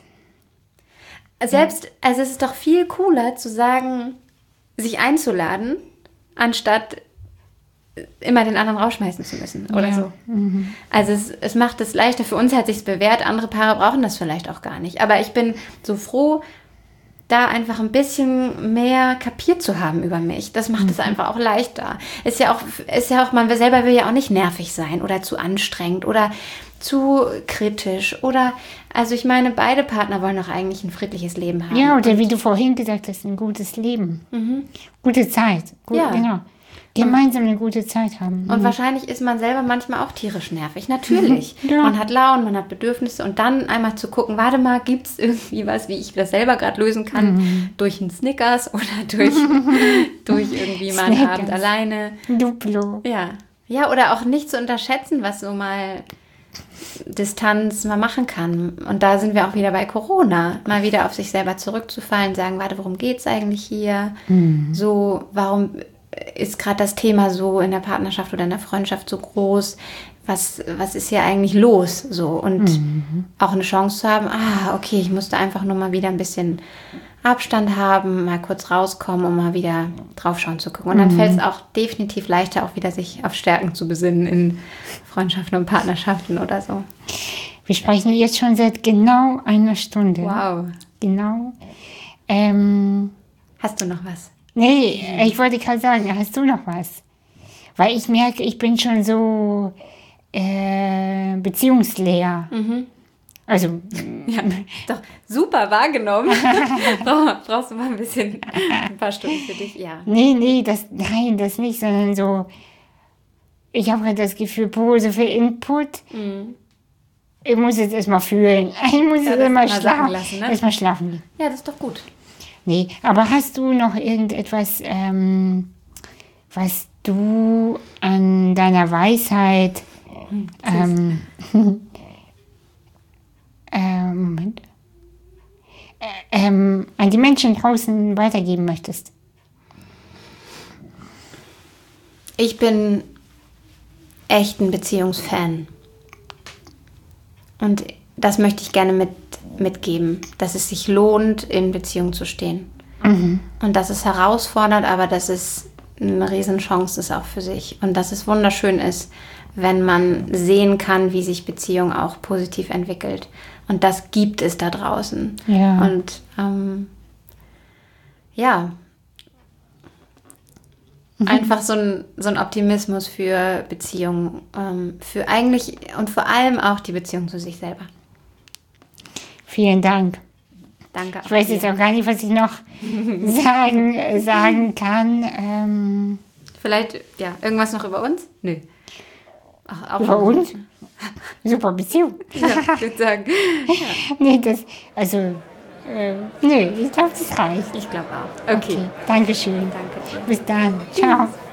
Selbst, also es ist doch viel cooler zu sagen, sich einzuladen, anstatt immer den anderen rausschmeißen zu müssen oder ja. so. Mhm. Also es, es macht es leichter. Für uns hat es sich bewährt, andere Paare brauchen das vielleicht auch gar nicht. Aber ich bin so froh, da einfach ein bisschen mehr kapiert zu haben über mich. Das macht es mhm. einfach auch leichter. Ist ja auch, ist ja auch, man selber will ja auch nicht nervig sein oder zu anstrengend oder zu kritisch oder, also ich meine, beide Partner wollen doch eigentlich ein friedliches Leben haben. Ja, oder und wie du vorhin gesagt hast, ein gutes Leben. Mhm. Gute Zeit. Gut, ja. Genau. Gemeinsam eine gute Zeit haben. Und mhm. wahrscheinlich ist man selber manchmal auch tierisch nervig. Natürlich. Ja. Man hat Launen, man hat Bedürfnisse und dann einmal zu gucken, warte mal, gibt es irgendwie was, wie ich das selber gerade lösen kann? Mhm. Durch einen Snickers oder durch, durch irgendwie mal einen Abend alleine. Duplo. Ja. Ja, oder auch nicht zu unterschätzen, was so mal Distanz mal machen kann. Und da sind wir auch wieder bei Corona. Mal wieder auf sich selber zurückzufallen, sagen, warte, worum geht es eigentlich hier? Mhm. So, warum ist gerade das Thema so in der Partnerschaft oder in der Freundschaft so groß? Was, was ist hier eigentlich los? So, und mhm. auch eine Chance zu haben, ah, okay, ich musste einfach nur mal wieder ein bisschen Abstand haben, mal kurz rauskommen, um mal wieder draufschauen zu gucken. Und dann mhm. fällt es auch definitiv leichter, auch wieder sich auf Stärken zu besinnen in Freundschaften und Partnerschaften oder so. Wir sprechen jetzt schon seit genau einer Stunde. Wow. Genau. Ähm, Hast du noch was? Nee, ich wollte gerade sagen, hast du noch was? Weil ich merke, ich bin schon so äh, beziehungsleer. Mhm. Also, ja, doch super wahrgenommen. Brauchst du mal ein bisschen, ein paar Stunden für dich, ja. Nee, nee, das, nein, das nicht, sondern so, ich habe halt das Gefühl, boah, so viel Input. Mhm. Ich muss jetzt erstmal fühlen. Ich muss ja, jetzt erstmal schlafen. Lassen, ne? Erstmal schlafen gehen. Ja, das ist doch gut. Nee, aber hast du noch irgendetwas, ähm, was du an deiner Weisheit hm, ähm, ähm, äh, ähm, an die Menschen draußen weitergeben möchtest? Ich bin echt ein Beziehungsfan. Und das möchte ich gerne mit, mitgeben, dass es sich lohnt, in Beziehung zu stehen. Mhm. Und dass es herausfordert, aber dass es eine Riesenchance ist auch für sich. Und dass es wunderschön ist, wenn man sehen kann, wie sich Beziehung auch positiv entwickelt. Und das gibt es da draußen. Ja. Und ähm, ja, mhm. einfach so ein, so ein Optimismus für Beziehungen, ähm, für eigentlich und vor allem auch die Beziehung zu sich selber. Vielen Dank. Danke. Ich weiß jetzt auch gar nicht, was ich noch sagen, sagen kann. Ähm Vielleicht, ja, irgendwas noch über uns? Nö. Ach, auch über uns? Super Beziehung. Ja, ich würde sagen. Ja. Nee, das, also, äh, nee, ich glaube, das reicht. Ich glaube auch. Okay. Okay. Dankeschön. Danke. Bis dann. Ciao.